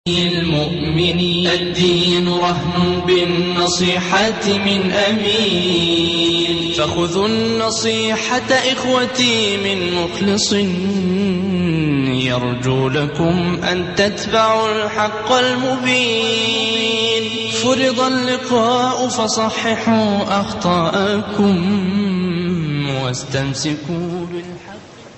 المؤمنين الدين رهن بالنصيحة من أمين، فخذوا النصيحة إخوتي من مخلص يرجو لكم أن تتبعوا الحق المبين. فرض اللقاء فصححوا أخطاءكم واستمسكوا بالحق.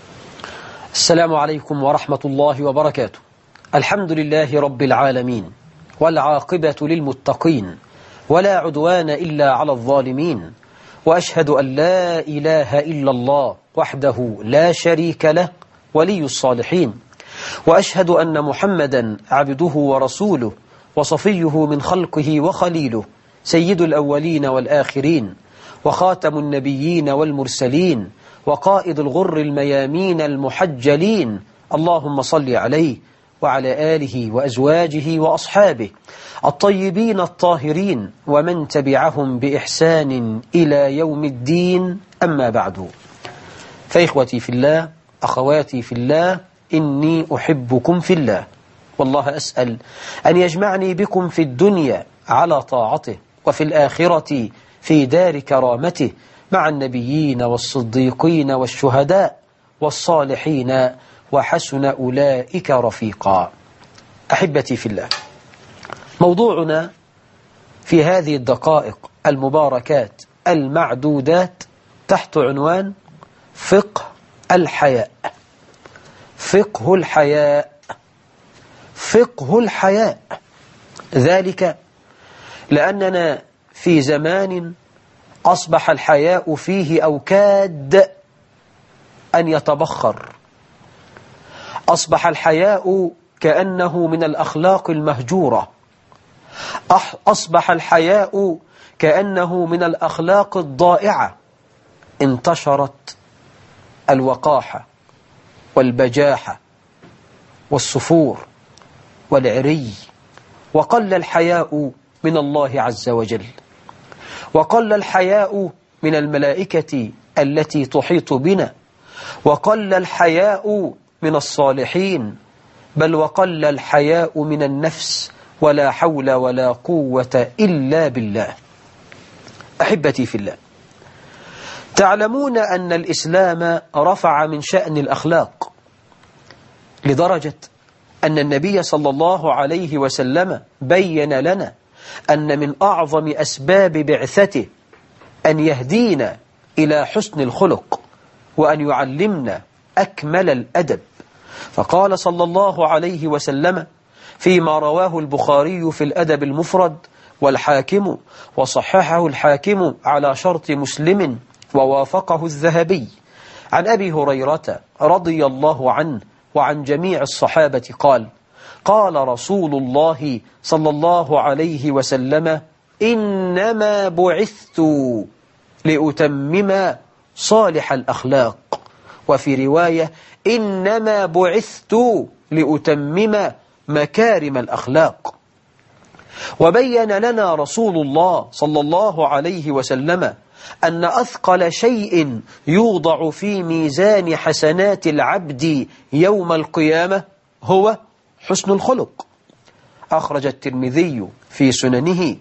السلام عليكم ورحمة الله وبركاته. الحمد لله رب العالمين، والعاقبة للمتقين، ولا عدوان إلا على الظالمين، وأشهد أن لا إله إلا الله وحده لا شريك له ولي الصالحين، وأشهد أن محمدا عبده ورسوله وصفيه من خلقه وخليله، سيد الأولين والآخرين، وخاتم النبيين والمرسلين، وقائد الغر الميامين المحجلين. اللهم صل عليه وعلى آله وأزواجه وأصحابه الطيبين الطاهرين ومن تبعهم بإحسان إلى يوم الدين. أما بعد، فإخوتي في الله، أخواتي في الله، إني أحبكم في الله، والله أسأل أن يجمعني بكم في الدنيا على طاعته، وفي الآخرة في دار كرامته مع النبيين والصديقين والشهداء والصالحين، وحسن أولئك رفيقا. أحبتي في الله، موضوعنا في هذه الدقائق المباركات المعدودات تحت عنوان فقه الحياء. فقه الحياء، فقه الحياء، ذلك لأننا في زمان أصبح الحياء فيه أو كاد أن يتبخر. أصبح الحياء كأنه من الأخلاق المهجورة، أصبح الحياء كأنه من الأخلاق الضائعة. انتشرت الوقاحة والبجاحة والسفور والعري، وقل الحياء من الله عز وجل، وقل الحياء من الملائكة التي تحيط بنا، وقل الحياء من الصالحين، بل وقل الحياء من النفس، ولا حول ولا قوة إلا بالله. أحبتي في الله، تعلمون أن الإسلام رفع من شأن الأخلاق لدرجة أن النبي صلى الله عليه وسلم بين لنا أن من أعظم أسباب بعثته أن يهدينا إلى حسن الخلق، وأن يعلمنا أكمل الأدب. فقال صلى الله عليه وسلم فيما رواه البخاري في الأدب المفرد والحاكم، وصححه الحاكم على شرط مسلم ووافقه الذهبي، عن أبي هريرة رضي الله عنه وعن جميع الصحابة قال: قال رسول الله صلى الله عليه وسلم: إنما بعثت لأتمم صالح الأخلاق. وفي رواية: إنما بعثت لأتمم مكارم الأخلاق. وبين لنا رسول الله صلى الله عليه وسلم أن أثقل شيء يوضع في ميزان حسنات العبد يوم القيامة هو حسن الخلق. أخرج الترمذي في سننه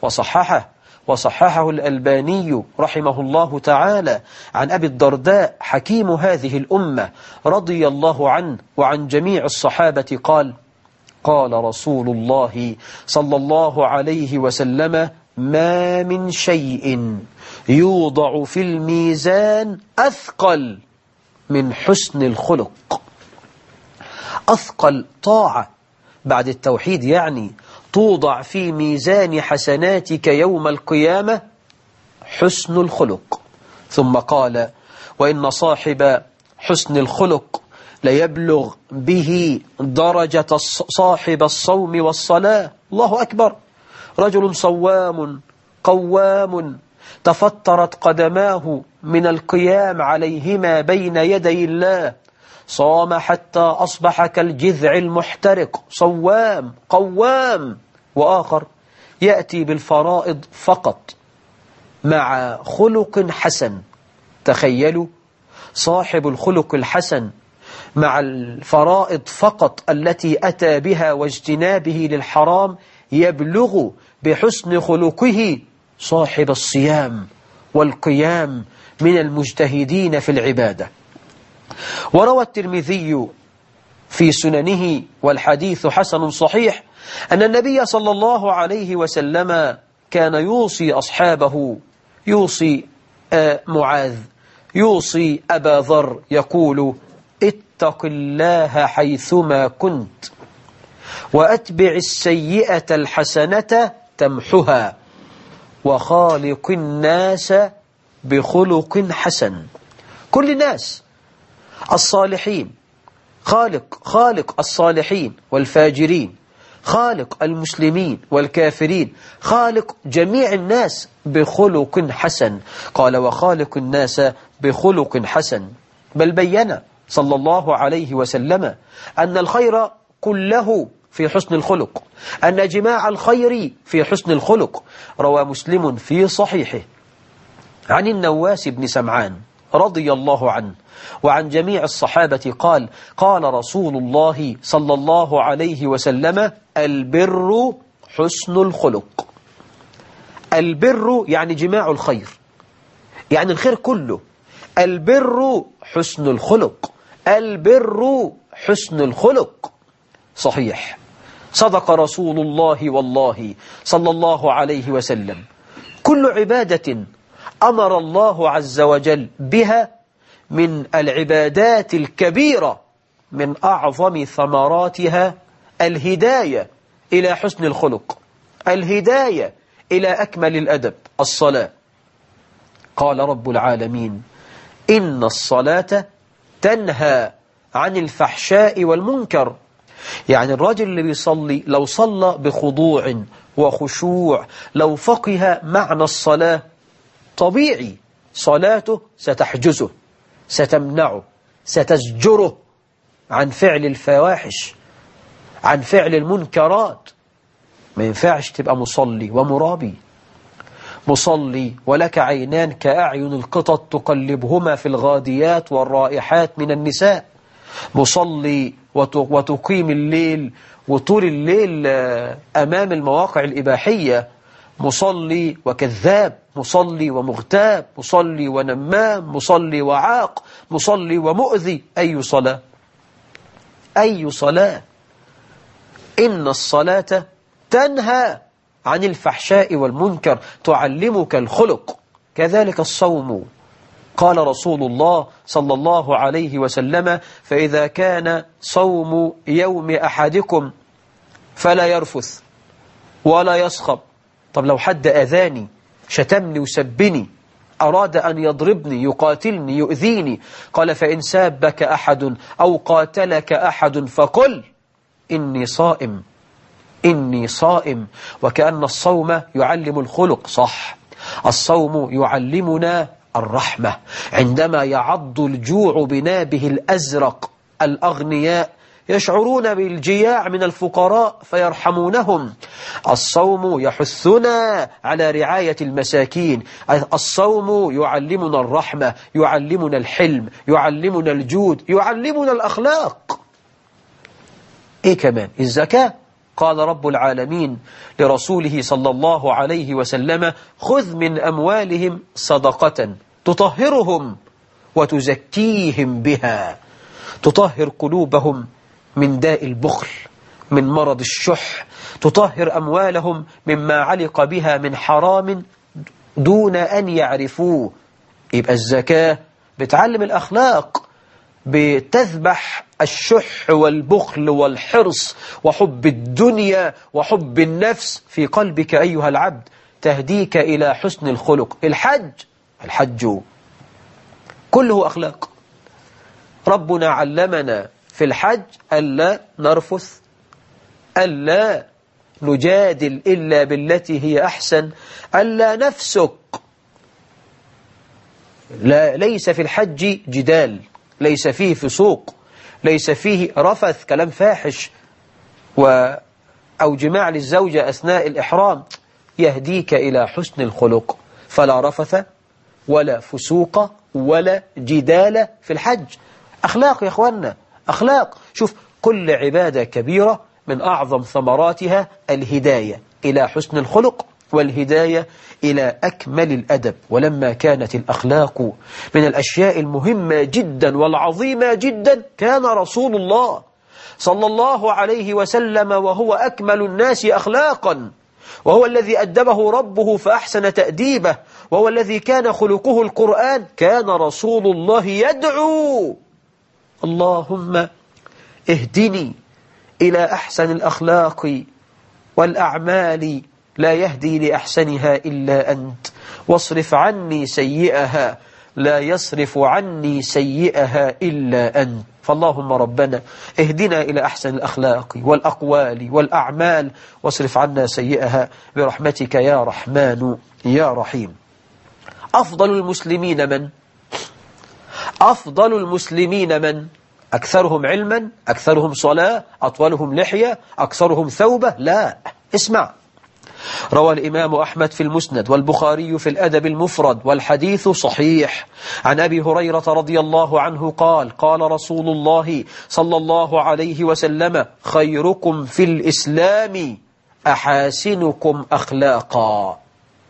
وصححه الألباني رحمه الله تعالى عن أبي الدرداء حكيم هذه الأمة رضي الله عنه وعن جميع الصحابة قال: قال رسول الله صلى الله عليه وسلم: ما من شيء يوضع في الميزان أثقل من حسن الخلق. أثقل طاعة بعد التوحيد يعني توضع في ميزان حسناتك يوم القيامة حسن الخلق. ثم قال: وإن صاحب حسن الخلق ليبلغ به درجة صاحب الصوم والصلاة. الله أكبر! رجل صوام قوام تفطرت قدماه من القيام عليهما بين يدي الله، صام حتى أصبح كالجذع المحترق، صوام قوام. وآخر يأتي بالفرائض فقط مع خلق حسن. تخيلوا، صاحب الخلق الحسن مع الفرائض فقط التي أتى بها واجتنابه للحرام يبلغ بحسن خلقه صاحب الصيام والقيام من المجتهدين في العبادة. وروى الترمذي في سننه والحديث حسن صحيح أن النبي صلى الله عليه وسلم كان يوصي أصحابه، يوصي معاذ، يوصي أبا ذر، يقول: اتق الله حيثما كنت وأتبع السيئة الحسنة تمحها وخالق الناس بخلق حسن. كل الناس الصالحين، خالق الصالحين والفاجرين، خالق المسلمين والكافرين، خالق جميع الناس بخلق حسن. قال: وخالق الناس بخلق حسن. بل بين صلى الله عليه وسلم أن الخير كله في حسن الخلق، أن جماع الخير في حسن الخلق. روى مسلم في صحيحه عن النواس بن سمعان رضي الله عنه وعن جميع الصحابة قال: قال رسول الله صلى الله عليه وسلم: البر حسن الخلق. البر يعني جماع الخير، يعني الخير كله. البر حسن الخلق، البر حسن الخلق. صحيح، صدق رسول الله والله صلى الله عليه وسلم. كل عبادة أمر الله عز وجل بها من العبادات الكبيرة من أعظم ثمراتها الهداية إلى حسن الخلق، الهداية إلى أكمل الأدب. الصلاة، قال رب العالمين: إن الصلاة تنهى عن الفحشاء والمنكر. يعني الراجل اللي بيصلي لو صلى بخضوع وخشوع، لو فقه معنى الصلاة، طبيعي صلاته ستحجزه، ستمنعه، ستزجره عن فعل الفواحش، عن فعل المنكرات. ما ينفعش تبقى مصلي ومرابي، مصلي ولك عينان كأعين القطط تقلبهما في الغاديات والرائحات من النساء، مصلي وتقيم الليل وطول الليل أمام المواقع الإباحية، مصلي وكذاب، مصلي ومغتاب، مصلي ونمام، مصلي وعاق، مصلي ومؤذي. أي صلاة؟ أي صلاة؟ إن الصلاة تنهى عن الفحشاء والمنكر، تعلمك الخلق. كذلك الصوم، قال رسول الله صلى الله عليه وسلم: فإذا كان صوم يوم أحدكم فلا يرفث ولا يصخب. طب لو حد أذاني، شتمني وسبني، أراد أن يضربني، يقاتلني، يؤذيني، قال: فإن سابك أحد أو قاتلك أحد فقل إني صائم، إني صائم. وكأن الصوم يعلم الخلق. صح، الصوم يعلمنا الرحمة. عندما يعض الجوع بنابه الأزرق الأغنياء يشعرون بالجياع من الفقراء فيرحمونهم. الصوم يحثنا على رعاية المساكين. الصوم يعلمنا الرحمة، يعلمنا الحلم، يعلمنا الجود، يعلمنا الأخلاق. إيه كمان؟ الزكاة. قال رب العالمين لرسوله صلى الله عليه وسلم: خذ من أموالهم صدقة تطهرهم وتزكيهم بها، تطهر قلوبهم من داء البخل، من مرض الشح، تطهر أموالهم مما علق بها من حرام دون أن يعرفوه. يبقى الزكاة بتعلم الأخلاق، بتذبح الشح والبخل والحرص وحب الدنيا وحب النفس في قلبك أيها العبد، تهديك إلى حسن الخلق. الحج كله أخلاق. ربنا علمنا في الحج ألا نرفث، ألا نجادل إلا بالتي هي أحسن، ألا نفسق. ليس في الحج جدال، ليس فيه فسوق، ليس فيه رفث، كلام فاحش أو جماع للزوجة أثناء الإحرام. يهديك إلى حسن الخلق، فلا رفث ولا فسوق ولا جدال في الحج. أخلاق يا أخوانا، أخلاق. شوف، كل عبادة كبيرة من أعظم ثمراتها الهداية إلى حسن الخلق والهداية إلى أكمل الأدب. ولما كانت الأخلاق من الأشياء المهمة جدا والعظيمة جدا، كان رسول الله صلى الله عليه وسلم وهو أكمل الناس أخلاقا، وهو الذي أدبه ربه فأحسن تأديبه، وهو الذي كان خلقه القرآن. كان رسول الله يدعو: اللهم اهدني إلى أحسن الأخلاق والأعمال، لا يهدي لأحسنها إلا أنت، واصرف عني سيئها، لا يصرف عني سيئها إلا أنت. فاللهم ربنا اهدنا إلى أحسن الأخلاق والأقوال والأعمال، واصرف عنا سيئها برحمتك يا رحمن يا رحيم. أفضل المسلمين من؟ أفضل المسلمين من؟ أكثرهم علما، أكثرهم صلاة، أطولهم لحية، أكثرهم ثوبة؟ لا، اسمع. روى الإمام أحمد في المسند والبخاري في الأدب المفرد والحديث صحيح عن أبي هريرة رضي الله عنه قال: قال رسول الله صلى الله عليه وسلم: خيركم في الإسلام أحاسنكم أخلاقا.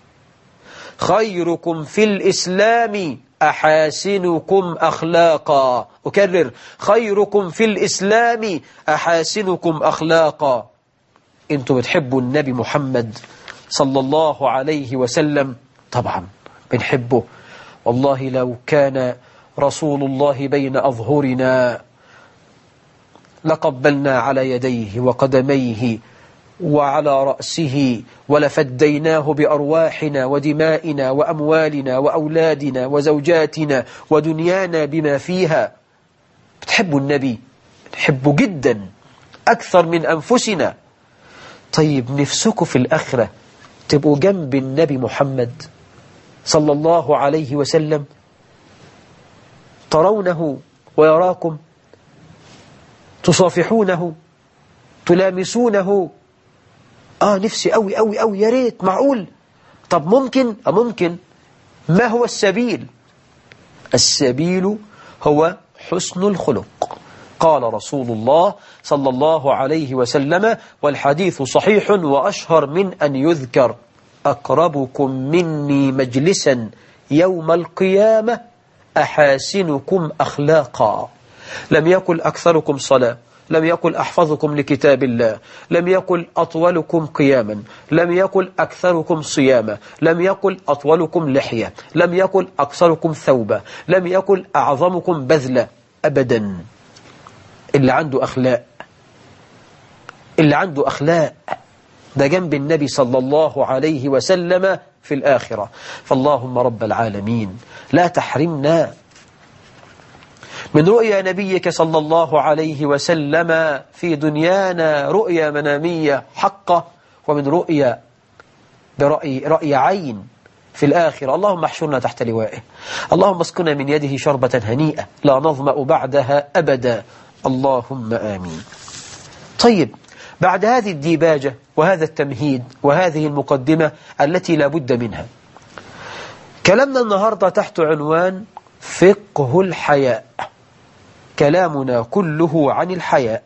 خيركم في الإسلام أحاسنكم أخلاقا. أكرر: خيركم في الإسلام أحاسنكم أخلاقا. أنتم بتحبوا النبي محمد صلى الله عليه وسلم؟ طبعا بنحبه. والله لو كان رسول الله بين أظهرنا لقبلنا على يديه وقدميه وعلى رأسه، ولفديناه بأرواحنا ودمائنا وأموالنا وأولادنا وزوجاتنا ودنيانا بما فيها. بتحبوا النبي؟ بنحبه جدا أكثر من أنفسنا. طيب نفسكم في الآخرة تبقوا جنب النبي محمد صلى الله عليه وسلم، ترونه ويراكم، تصافحونه، تلامسونه. نفسي أوي أوي أوي، يا ريت. معقول؟ طب ممكن؟ ممكن. ما هو السبيل؟ السبيل هو حسن الخلق. قال رسول الله صلى الله عليه وسلم، والحديث صحيح وأشهر من أن يذكر: أقربكم مني مجلسا يوم القيامة أحاسنكم أخلاقا. لم يقل أكثركم صلاة، لم يقل أحفظكم لكتاب الله، لم يقل أطولكم قياما، لم يقل أكثركم صياما، لم يقل أطولكم لحية، لم يقل أكثركم ثوبا، لم يقل أعظمكم بذلا. أبدا. اللي عنده أخلاق، اللي عنده أخلاق ده جنب النبي صلى الله عليه وسلم في الآخرة. فاللهم رب العالمين لا تحرمنا من رؤيا نبيك صلى الله عليه وسلم في دنيانا رؤيا منامية حقة، ومن رؤيا رأي عين في الآخرة. اللهم احشرنا تحت لوائه، اللهم اسقنا من يده شربة هنيئة لا نظمأ بعدها أبدا، اللهم آمين. طيب، بعد هذه الديباجة وهذا التمهيد وهذه المقدمة التي لا بد منها، كلامنا النهاردة تحت عنوان فقه الحياء. كلامنا كله عن الحياء.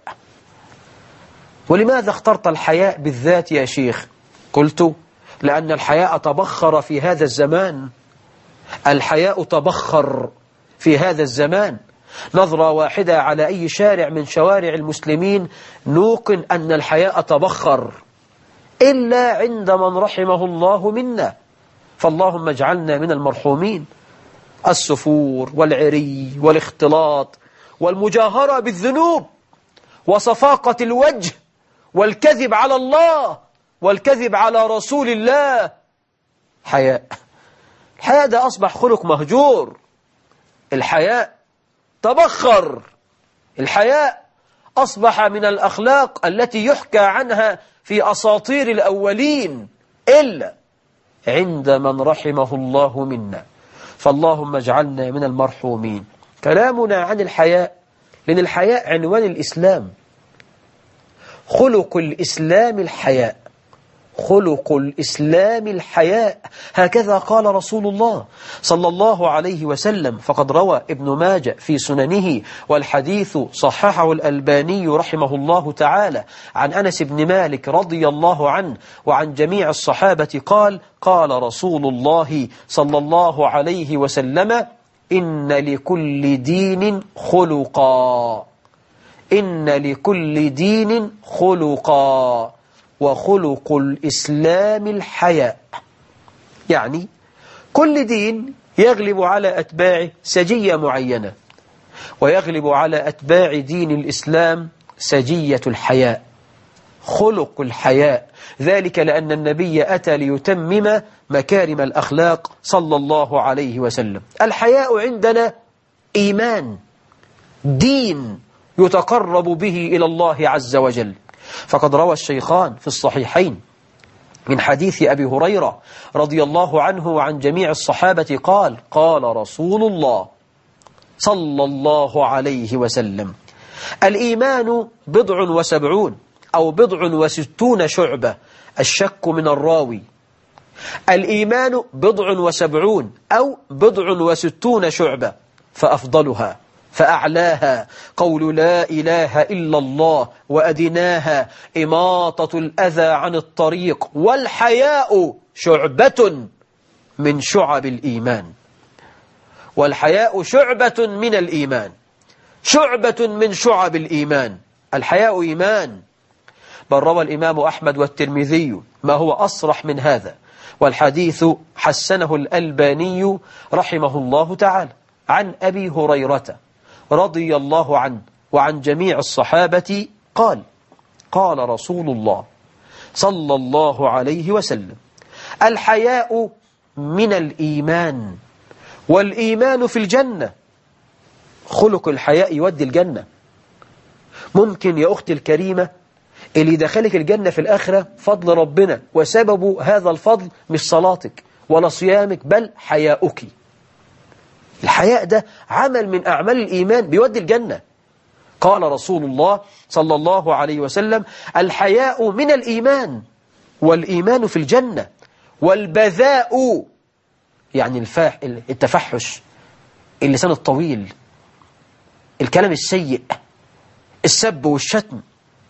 ولماذا اخترت الحياء بالذات يا شيخ؟ قلت: لأن الحياء تبخر في هذا الزمان. الحياء تبخر في هذا الزمان. نظرة واحدة على أي شارع من شوارع المسلمين نوقن أن الحياء تبخر، إلا عند من رحمه الله منا. فاللهم اجعلنا من المرحومين. السفور والعري والاختلاط والمجاهرة بالذنوب وصفاقة الوجه والكذب على الله والكذب على رسول الله. حياء. الحياء ده أصبح خلق مهجور. الحياء تبخر. الحياء أصبح من الأخلاق التي يحكى عنها في أساطير الأولين، إلا عند من رحمه الله منا. فاللهم اجعلنا من المرحومين. كلامنا عن الحياء، لأن الحياء عنوان الإسلام. خلق الإسلام الحياء. خلق الإسلام الحياء. هكذا قال رسول الله صلى الله عليه وسلم. فقد روى ابن ماجه في سننه، والحديث صححه الألباني رحمه الله تعالى، عن أنس بن مالك رضي الله عنه وعن جميع الصحابة قال: قال رسول الله صلى الله عليه وسلم: إن لكل دين خلقا، إن لكل دين خلقا، وخلق الإسلام الحياء. يعني كل دين يغلب على أتباعه سجية معينة، ويغلب على أتباع دين الإسلام سجية الحياء، خلق الحياء. ذلك لأن النبي أتى ليتمم مكارم الأخلاق صلى الله عليه وسلم. الحياء عندنا إيمان، دين يتقرب به إلى الله عز وجل. فقد روى الشيخان في الصحيحين من حديث أبي هريرة رضي الله عنه وعن جميع الصحابة قال: قال رسول الله صلى الله عليه وسلم: الإيمان 70 أو 60 شعبة، الشك من الراوي. الإيمان 70 أو 60 شعبة، فأفضلها فأعلاها قول لا إله إلا الله، وأدناها إماطة الأذى عن الطريق، والحياء شعبة من شعب الإيمان. والحياء شعبة من الإيمان، شعبة من شعب الإيمان. الحياء إيمان. بل روى الإمام أحمد والترمذي ما هو أصرح من هذا، والحديث حسنه الألباني رحمه الله تعالى، عن أبي هريرة رضي الله عنه وعن جميع الصحابة قال: قال رسول الله صلى الله عليه وسلم: الحياء من الإيمان، والإيمان في الجنة. خلق الحياء يودي الجنة. ممكن يا أختي الكريمة اللي دخلك الجنة في الآخرة فضل ربنا، وسبب هذا الفضل مش صلاتك ولا صيامك، بل حياؤك. الحياء ده عمل من أعمال الإيمان بيودي الجنة. قال رسول الله صلى الله عليه وسلم: الحياء من الإيمان، والإيمان في الجنة. والبذاء يعني التفحش، اللسان الطويل، الكلام السيء، السب والشتم.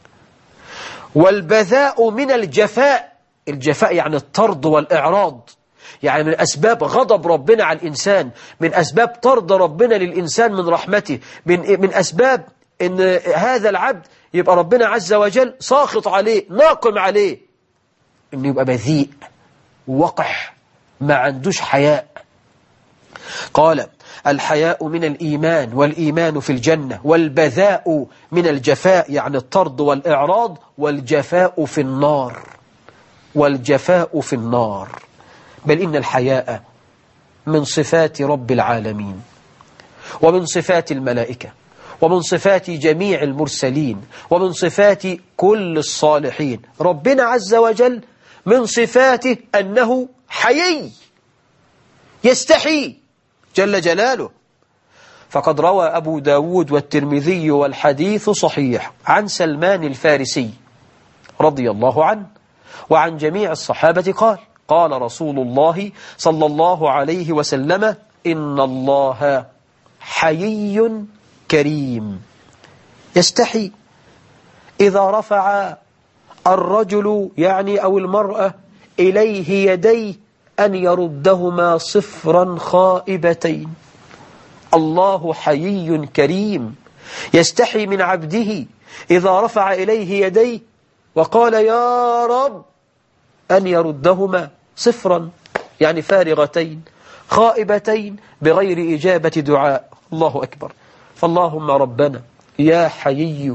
والبذاء من الجفاء. الجفاء يعني الطرد والإعراض، يعني من أسباب غضب ربنا على الإنسان، من أسباب طرد ربنا للإنسان من رحمته، من أسباب أن هذا العبد يبقى ربنا عز وجل ساخط عليه، ناقم عليه، أنه يبقى بذيء وقح، ما عندوش حياء. قال: الحياء من الإيمان، والإيمان في الجنة. والبذاء من الجفاء يعني الطرد والإعراض. والجفاء في النار، والجفاء في النار. بل إن الحياء من صفات رب العالمين، ومن صفات الملائكة، ومن صفات جميع المرسلين، ومن صفات كل الصالحين. ربنا عز وجل من صفاته أنه حيي، يستحي جل جلاله. فقد روى أبو داود والترمذي والحديث صحيح عن سلمان الفارسي رضي الله عنه وعن جميع الصحابة قال: قال رسول الله صلى الله عليه وسلم: إن الله حيي كريم، يستحي إذا رفع الرجل يعني أو المرأة إليه يديه أن يردهما صفرا خائبتين. الله حيي كريم، يستحي من عبده إذا رفع إليه يديه وقال يا رب أن يردهما صفرا يعني فارغتين خائبتين بغير إجابة دعاء. الله أكبر. فاللهم ربنا يا حيي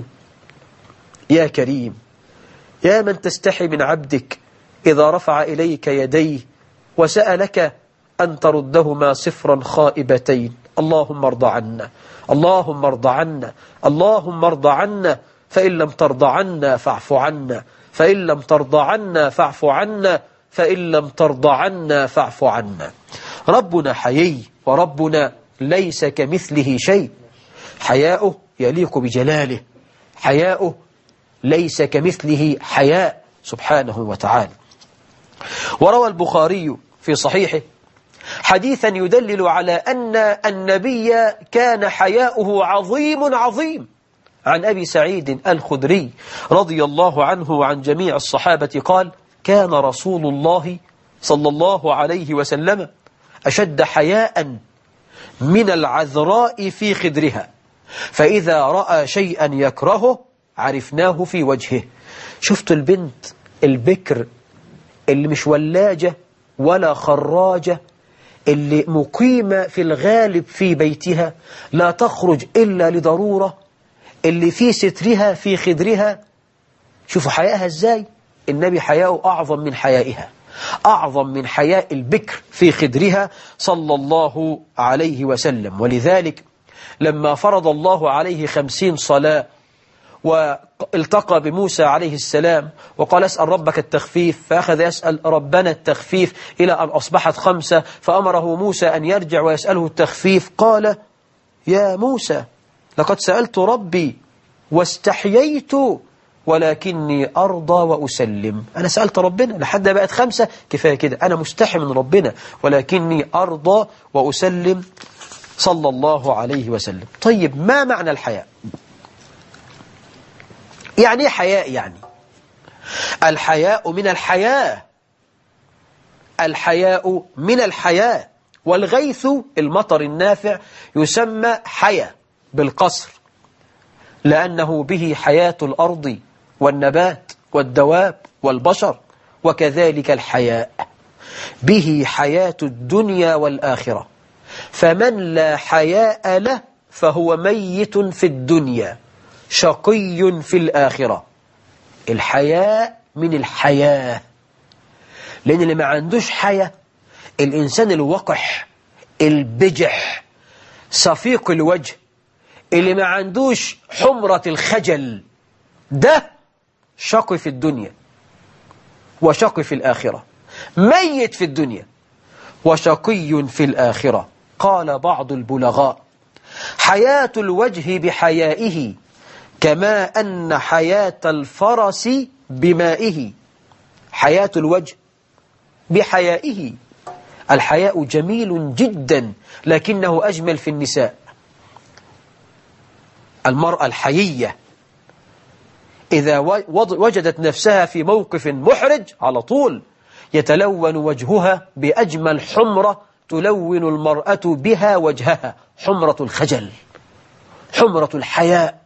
يا كريم، يا من تستحي من عبدك إذا رفع إليك يديه وسألك أن تردهما صفرا خائبتين. اللهم ارض عنا، اللهم ارض عنا، اللهم ارض عنا، فإن لم ترض عنا فاعف عنا، فإن لم ترض عنا فاعف عنا، فإن لم ترض عنا فاعف عنا. ربنا حيي، وربنا ليس كمثله شيء. حياؤه يليق بجلاله، حياؤه ليس كمثله حياء سبحانه وتعالى. وروى البخاري في صحيحه حديثا يدلل على أن النبي كان حياؤه عظيم عظيم، عن أبي سعيد الخدري رضي الله عنه وعن جميع الصحابة قال: كان رسول الله صلى الله عليه وسلم أشد حياء من العذراء في خدرها، فإذا رأى شيئا يكرهه عرفناه في وجهه. شفت البنت البكر اللي مش ولاجة ولا خراجة، اللي مقيمة في الغالب في بيتها لا تخرج إلا لضرورة، اللي في سترها في خدرها. شوفوا حيائها ازاي. النبي حياؤه أعظم من حيائها، أعظم من حياء البكر في خدرها صلى الله عليه وسلم. ولذلك لما فرض الله عليه 50 صلاة والتقى بموسى عليه السلام وقال: اسأل ربك التخفيف، فأخذ يسأل ربنا التخفيف إلى أن أصبحت 5، فأمره موسى أن يرجع ويسأله التخفيف. قال: يا موسى لقد سألت ربي واستحييت ولكني أرضى وأسلم. أنا سألت ربنا لحد بقت 5، كفاية كده، أنا مستحي من ربنا ولكني أرضى وأسلم صلى الله عليه وسلم. طيب، ما معنى الحياء؟ يعني ايه حياء؟ يعني الحياء من الحياة، الحياء من الحياة. والغيث المطر النافع يسمى حياء بالقصر، لأنه به حياة الأرض والنبات والدواب والبشر، وكذلك الحياء به حياة الدنيا والآخرة. فمن لا حياء له فهو ميت في الدنيا شقي في الآخرة. الحياء من الحياة، لأن اللي ما عندوش حياء الإنسان الوقح البجح صفيق الوجه، اللي ما عندوش حمرة الخجل، ده شقي في الدنيا وشقي في الآخرة، ميت في الدنيا وشقي في الآخرة. قال بعض البلغاء: حياة الوجه بحيائه كما أن حياة الفرس بمائه. حياة الوجه بحيائه. الحياء جميل جدا، لكنه أجمل في النساء. المرأة الحيية إذا وجدت نفسها في موقف محرج على طول يتلون وجهها بأجمل حمرة تلون المرأة بها وجهها، حمرة الخجل، حمرة الحياء.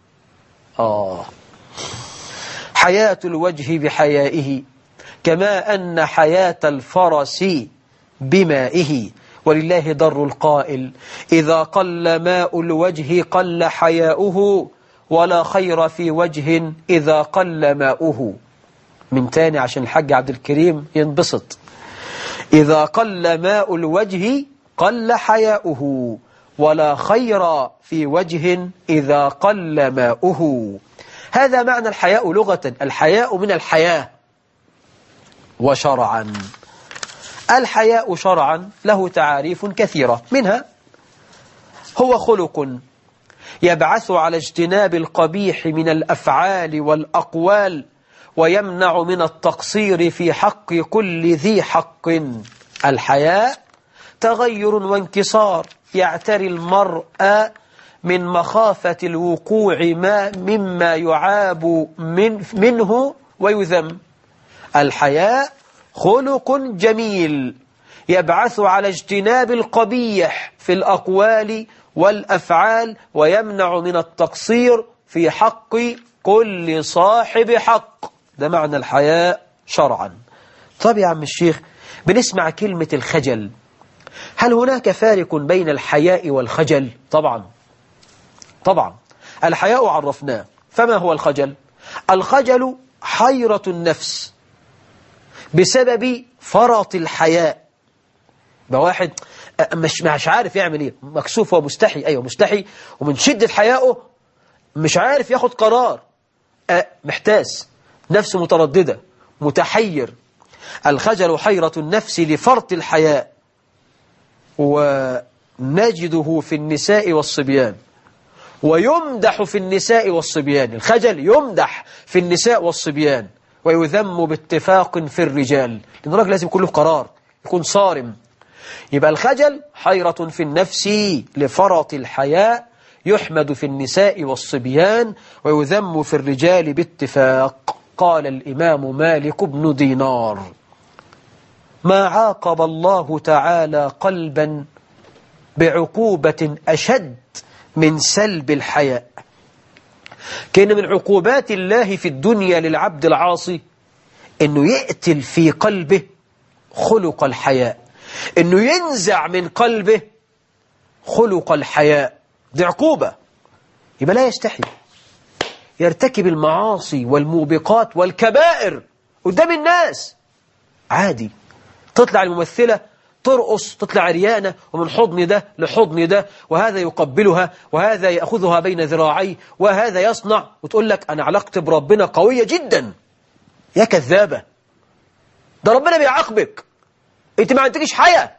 حياة الوجه بحيائه كما أن حياة الفرس بمائه. ولله در القائل: إذا قل ماء الوجه قل حياؤه، ولا خير في وجه إذا قل ماؤه. من تاني عشان الحاج عبد الكريم ينبسط: إذا قل ماء الوجه قل حياؤه، ولا خير في وجه إذا قل ماؤه. هذا معنى الحياء لغة. الحياء من الحياة. وشرعا، الحياء شرعا له تعاريف كثيرة، منها: هو خلق يبعث على اجتناب القبيح من الأفعال والأقوال، ويمنع من التقصير في حق كل ذي حق. الحياء تغير وانكسار يعتري المرء من مخافة الوقوع مما يعاب منه ويذم. الحياء خلق جميل يبعث على اجتناب القبيح في الأقوال والأفعال، ويمنع من التقصير في حق كل صاحب حق. ده معنى الحياء شرعا. طب يا عم الشيخ، بنسمع كلمة الخجل، هل هناك فارق بين الحياء والخجل؟ طبعا الحياء عرفناه، فما هو الخجل؟ الخجل حيرة النفس بسبب فرط الحياء. بواحد مش عارف يعمل ايه، مكسوف ومستحي، ايوه مستحي، ومن شدة حيائه مش عارف ياخد قرار، محتاس، نفسه مترددة، متحير. الخجل حيرة النفس لفرط الحياء، ونجده في النساء والصبيان، ويمدح في النساء والصبيان. الخجل يمدح في النساء والصبيان، ويذم باتفاق في الرجال، لأن الراجل لازم يكون له قرار، يكون صارم. يبقى الخجل حيرة في النفس لفرط الحياء، يحمد في النساء والصبيان، ويذم في الرجال باتفاق. قال الإمام مالك بن دينار: ما عاقب الله تعالى قلبا بعقوبة أشد من سلب الحياء. كان من عقوبات الله في الدنيا للعبد العاصي أنه يقتل في قلبه خلق الحياء، أنه ينزع من قلبه خلق الحياء. دي عقوبة. يبقى لا يستحي يرتكب المعاصي والموبقات والكبائر قدام الناس عادي. تطلع الممثلة ترقص، تطلع عريانة ومن حضن ده لحضن ده، وهذا يقبلها وهذا يأخذها بين ذراعي وهذا يصنع، وتقول لك أنا علاقتي بربنا قوية جدا. يا كذابة، ده ربنا بيعاقبك، انت ما عندكش حياة،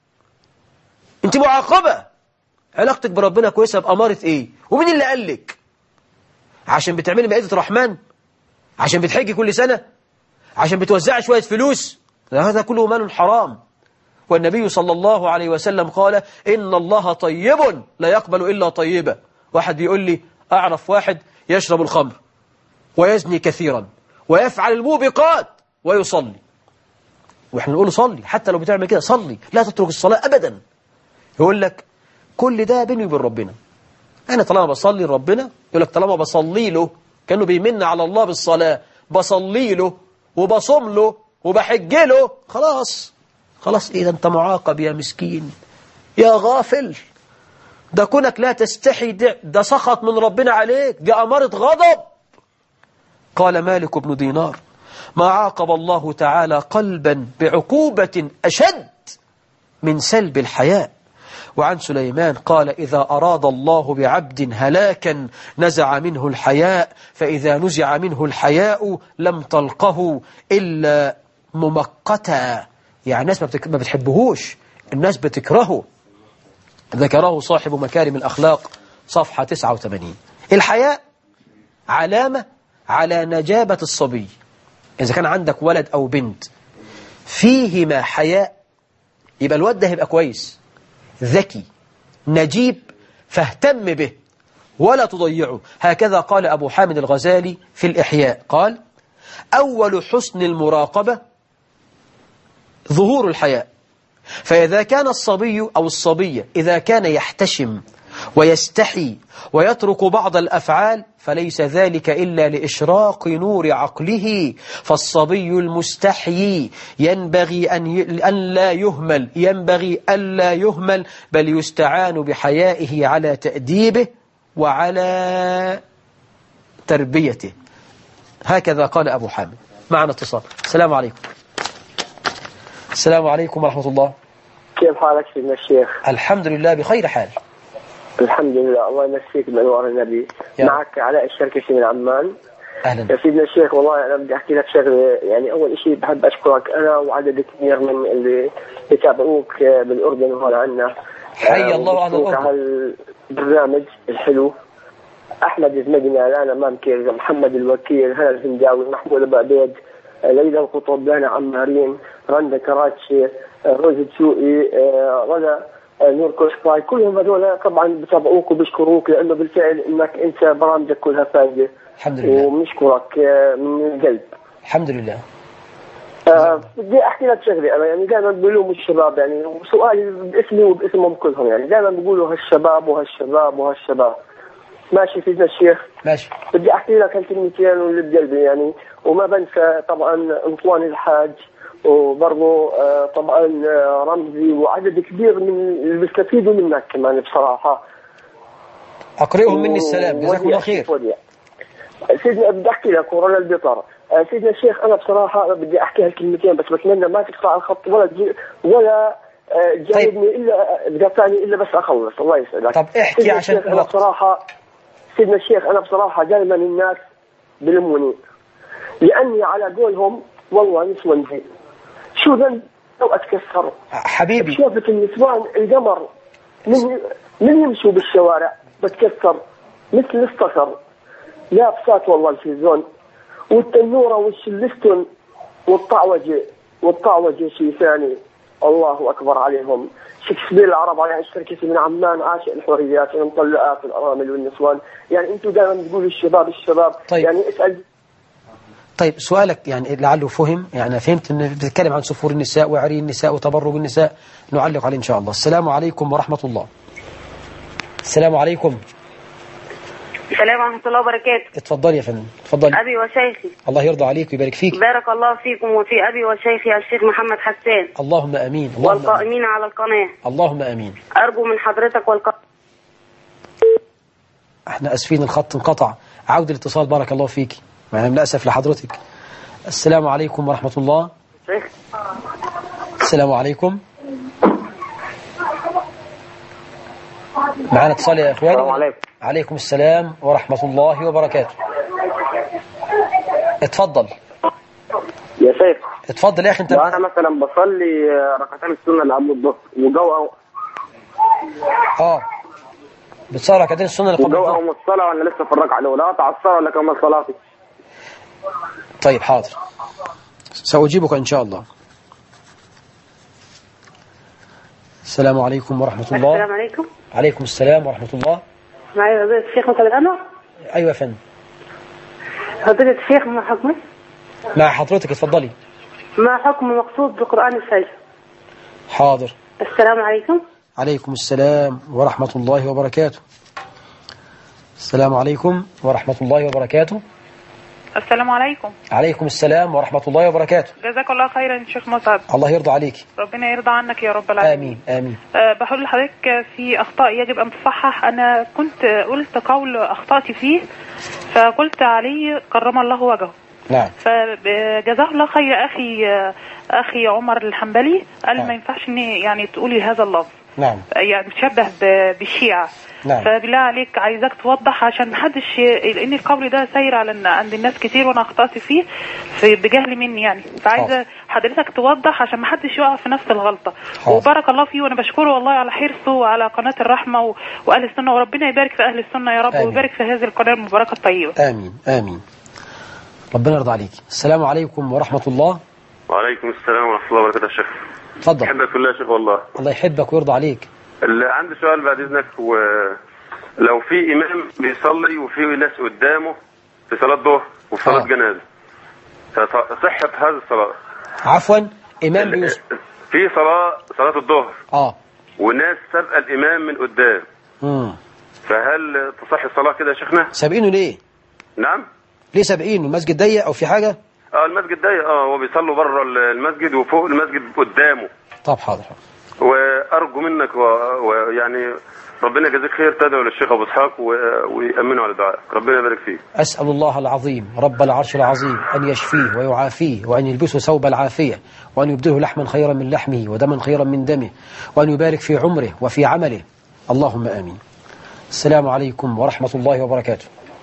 انت معاقبة. علاقتك بربنا كويسة بأمارة ايه؟ ومين اللي قال لك؟ عشان بتعملي مائدة رحمن؟ عشان بتحجي كل سنة؟ عشان بتوزعي شوية فلوس؟ هذا كله مال حرام. والنبي صلى الله عليه وسلم قال: إن الله طيب لا يقبل إلا طيبة. واحد بيقول لي: أعرف واحد يشرب الخمر ويزني كثيرا ويفعل الموبقات ويصلي، وإحنا نقول له صلي، حتى لو بتعمل كده صلي، لا تترك الصلاة أبدا. يقول لك كل ده بيني وبين ربنا، أنا طالما بصلي لربنا، يقول لك طالما بصلي له، كانوا بيمن على الله بالصلاة، بصلي له وبصوم له وبحج له، خلاص إيه ده؟ أنت معاقب يا مسكين يا غافل. ده كونك لا تستحي ده سخط من ربنا عليك، ده أمارة غضب. قال مالك بن دينار: ما عاقب الله تعالى قلبا بعقوبة أشد من سلب الحياء. وعن سليمان قال: إذا أراد الله بعبد هلاكا نزع منه الحياء، فإذا نزع منه الحياء لم تلقه إلا ممقتا. يعني الناس ما بتحبهوش، الناس بتكرهه. ذكره صاحب مكارم الأخلاق صفحة 89. الحياء علامة على نجابة الصبي. إذا كان عندك ولد أو بنت فيهما حياء، يبقى الولد ده هيبقى كويس، ذكي، نجيب، فاهتم به ولا تضيعه. هكذا قال أبو حامد الغزالي في الإحياء، قال: أول حسن المراقبة ظهور الحياء، فإذا كان الصبي أو الصبية إذا كان يحتشم ويستحي ويترك بعض الأفعال، فليس ذلك إلا لإشراق نور عقله. فالصبي المستحيي ينبغي أن لا يهمل، بل يستعان بحيائه على تأديبه وعلى تربيته. هكذا قال أبو حامد. معنا اتصال. السلام عليكم. السلام عليكم ورحمة الله. كيف حالك سيدنا الشيخ؟ الحمد لله بخير حال. الحمد لله، الله يمسيك بأنوار النبي. معك علاء الشركسي من عمان. أهلا يا سيدنا الشيخ، والله أنا بدي أحكي لك شغلة. يعني أول شيء بحب أشكرك أنا وعدد كبير من اللي يتابعوك بالأردن وهون عنا. حي الله أهل الأردن. على البرنامج الحلو. أحمد الزمدني، أنا مامكر، محمد الوكيل، هلا الهنداوي، محمود أبو عبيد، ليلى القطب، لانا عمارين، رندا كراتشي، روز تسوقي، رنا نور كوشباي، كلهم هذول طبعا بتابعوك وبيشكروك، لأنه بالفعل إنك أنت برامجك كلها فائدة. الحمد لله. وبنشكرك من القلب. الحمد لله. بدي أحكي لك شغلة. أنا يعني دائما بقولوا الشباب، يعني سؤالي باسمي وباسمهم كلهم، يعني دائما بقولوا هالشباب وهالشباب وهالشباب. ماشي سيدنا الشيخ؟ ماشي. بدي أحكي لك هالكلمتين واللي بقلبي يعني، وما بنسى طبعا أنطوان الحاج، وبرضه طبعا رمزي، وعدد كبير من اللي بيستفيدوا منك كمان بصراحة. أقرئهم مني السلام، جزاكم الله خير. سيدنا بدي أحكي لك ورانا البطارة. سيدنا الشيخ، أنا بصراحة بدي أحكي هالكلمتين، بس بتمنى ما تقطع الخط ولا تجاوبني إلا تقاطعني إلا بس أخلص. الله يسعدك. طب احكي عشان أنا بصراحة سيدنا الشيخ، أنا بصراحة دائما الناس بلموني، لأني على قولهم والله نسوان زي شو ذنب لو أتكسر حبيبي. شوفة النسوان القمر من يمشوا بالشوارع بتكسر مثل الصخر، لا بسات والله الفيزون. والتنورة والشلفتن والطعوجة شيء ثاني. الله أكبر عليهم. شكسبير العرب على الشركة من عمان عاشق الحريات والمطلقات والأرامل والنسوان. يعني أنتم دائما تقولوا الشباب. طيب. يعني اسأل. طيب سؤالك يعني لعله فهم، يعني فهمت أنه بتتكلم عن سفور النساء وعري النساء وتبرج النساء، نعلق عليه إن شاء الله. السلام عليكم ورحمة الله. السلام عليكم. السلام ورحمة الله وبركاته. اتفضلي يا فندم، اتفضلي. أبي وشيخي. الله يرضى عليك ويبارك فيك. بارك الله فيكم وفي أبي وشيخي الشيخ محمد حسان. اللهم أمين. والقائمين على القناة. اللهم أمين. أرجو من حضرتك احنا أسفين الخط انقطع. عود الاتصال بارك الله فيك. يعني نأسف لحضرتك. السلام عليكم ورحمة الله. السلام عليكم. معنا اتصال يا إخواني. السلام عليكم. عليكم السلام ورحمة الله وبركاته. اتفضل يا شيخ. اتفضل يا أخي. انت أنا مثلا بصلي ركعتين السنة اللي قبل الظهر وجو بتصلي ركعتين السنة اللي قبل وجو الظهر. أو الصلاة وأنا لسه في الركعة الأولى أقطع الصلاة ولا كمل صلاتي؟ طيب حاضر، سأجيبك إن شاء الله. السلام عليكم ورحمة الله. السلام عليكم. عليكم السلام ورحمة الله. معي فضيلة الشيخ محمد الأنور. أيوة يا فندم. فضيلة الشيخ ما حكمه؟ مع حضرتك اتفضلي. ما حكم المقصود بقرآن الفجر؟ حاضر. السلام عليكم. عليكم السلام ورحمة الله وبركاته. السلام عليكم ورحمة الله وبركاته. السلام عليكم. عليكم السلام ورحمة الله وبركاته. جزاك الله خيرا شيخ مصعب. الله يرضى عليك. ربنا يرضى عنك يا رب العالمين. آمين آمين. بقول لحضرتك في أخطاء يجب أن تصحح. أنا كنت قلت قول أخطأت فيه فقلت علي كرم الله وجهه. نعم. فجزاه الله خير أخي عمر الحنبلي قال نعم. ما ينفعش إن يعني تقولي هذا اللفظ. نعم. يعني مشبه بالشيعة. نعم. فبالله عليك عايزاك توضح عشان محدش، لان القول ده ساير على عند الناس كتير وانا اخطأت فيه بجهل مني يعني، فعايزه حضرتك توضح عشان محدش يقع في نفس الغلطه. وبارك الله فيه وانا بشكره والله على حرصه وعلى قناه الرحمه واهل السنه، وربنا يبارك في اهل السنه يا رب. آمين. ويبارك في هذه القناه المباركه الطيبه. امين امين. ربنا يرضى عليك. السلام عليكم ورحمه الله. وعليكم السلام ورحمه الله وبركاته يا شيخ. اتفضل. احبك بالله يا شيخ والله. الله يحبك ويرضى عليك. عندي سؤال بعد اذنك. لو في امام بيصلي وفي ناس قدامه في صلاه ظهر وفي صلاه جنازه، فصحه هذه الصلاه. عفوا امام في صلاه الظهر وناس سابقه الامام من قدام. فهل تصح الصلاه كده يا شيخنا؟ سابقينه ليه؟ نعم. ليه سابقينه؟ المسجد ضيق او في حاجه؟ المسجد ضيق. هو بيصلوا بره المسجد وفوق المسجد قدامه. طب حاضر. وارجو منك ويعني ربنا يجزيك خير تدعو للشيخ ابو اسحاق ويامنوا على دعائك. ربنا يبارك فيك. اسال الله العظيم رب العرش العظيم ان يشفيه ويعافيه وان يلبسه ثوب العافيه وان يبدله لحما خيرا من لحمه ودما خيرا من دمه وان يبارك في عمره وفي عمله. اللهم امين. السلام عليكم ورحمه الله وبركاته.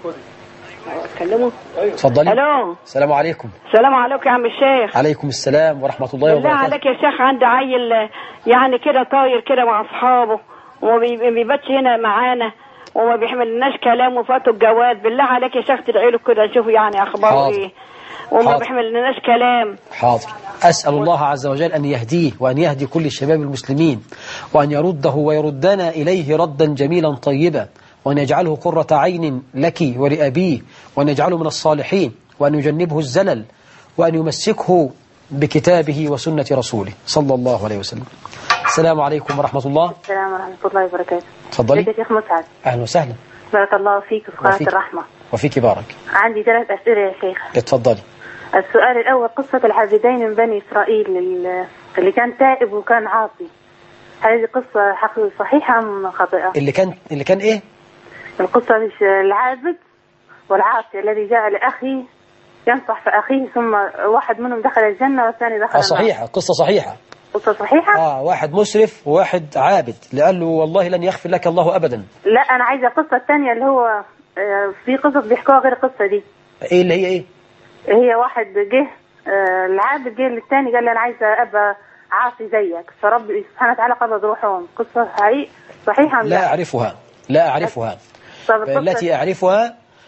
كلمه. اتفضلي. الو. السلام عليكم. السلام عليكم يا عم الشيخ. عليكم السلام ورحمه الله وبركاته. بالله عليك يا شيخ، عندي عيل يعني كده طاير كده مع اصحابه وما بيباتش هنا معانا وما بيحملناش كلام وفاته الجواد. بالله عليك يا شيخ تدعي له كده نشوف يعني اخباره ايه وما بيحملناش كلام. حاضر. اسال الله عز وجل ان يهديه وان يهدي كل الشباب المسلمين وان يرده ويردنا اليه ردا جميلا طيبا وأن يجعله قرة عين لك ولأبيه وأن يجعله من الصالحين وأن يجنبه الزلل وأن يمسكه بكتابه وسنة رسوله صلى الله عليه وسلم. السلام عليكم ورحمة الله. السلام ورحمة الله وبركاته. تفضلي. يا شيخ مسعد. أهلا وسهلا. بارك الله فيك في قناة الرحمة. وفيك بارك. عندي 3 أسئلة يا شيخ. اتفضلي. السؤال الأول قصة العابدين من بني إسرائيل اللي كان تائب وكان عاصي، هذه قصة حقيقة صحيحة أم خاطئة؟ اللي كان إيه؟ القصة العابد والعاصي الذي جاء لأخي ينصح في أخيه ثم واحد منهم دخل الجنة والثاني دخل النار. صحيحة. قصة صحيحة. قصة صحيحة؟ واحد مسرف وواحد عابد قال له والله لن يغفر لك الله أبدا. لا أنا عايزة القصة الثانية اللي هو في قصص بيحكوها غير القصة دي. إيه اللي هي إيه؟ هي واحد جه العابد جه للثاني قال له أنا عايزة أبقى عاصي زيك فرب سبحانه وتعالى قبض روحهم. قصة صحيحة؟ لا أعرفها. لا أعرفها. التي أعرفها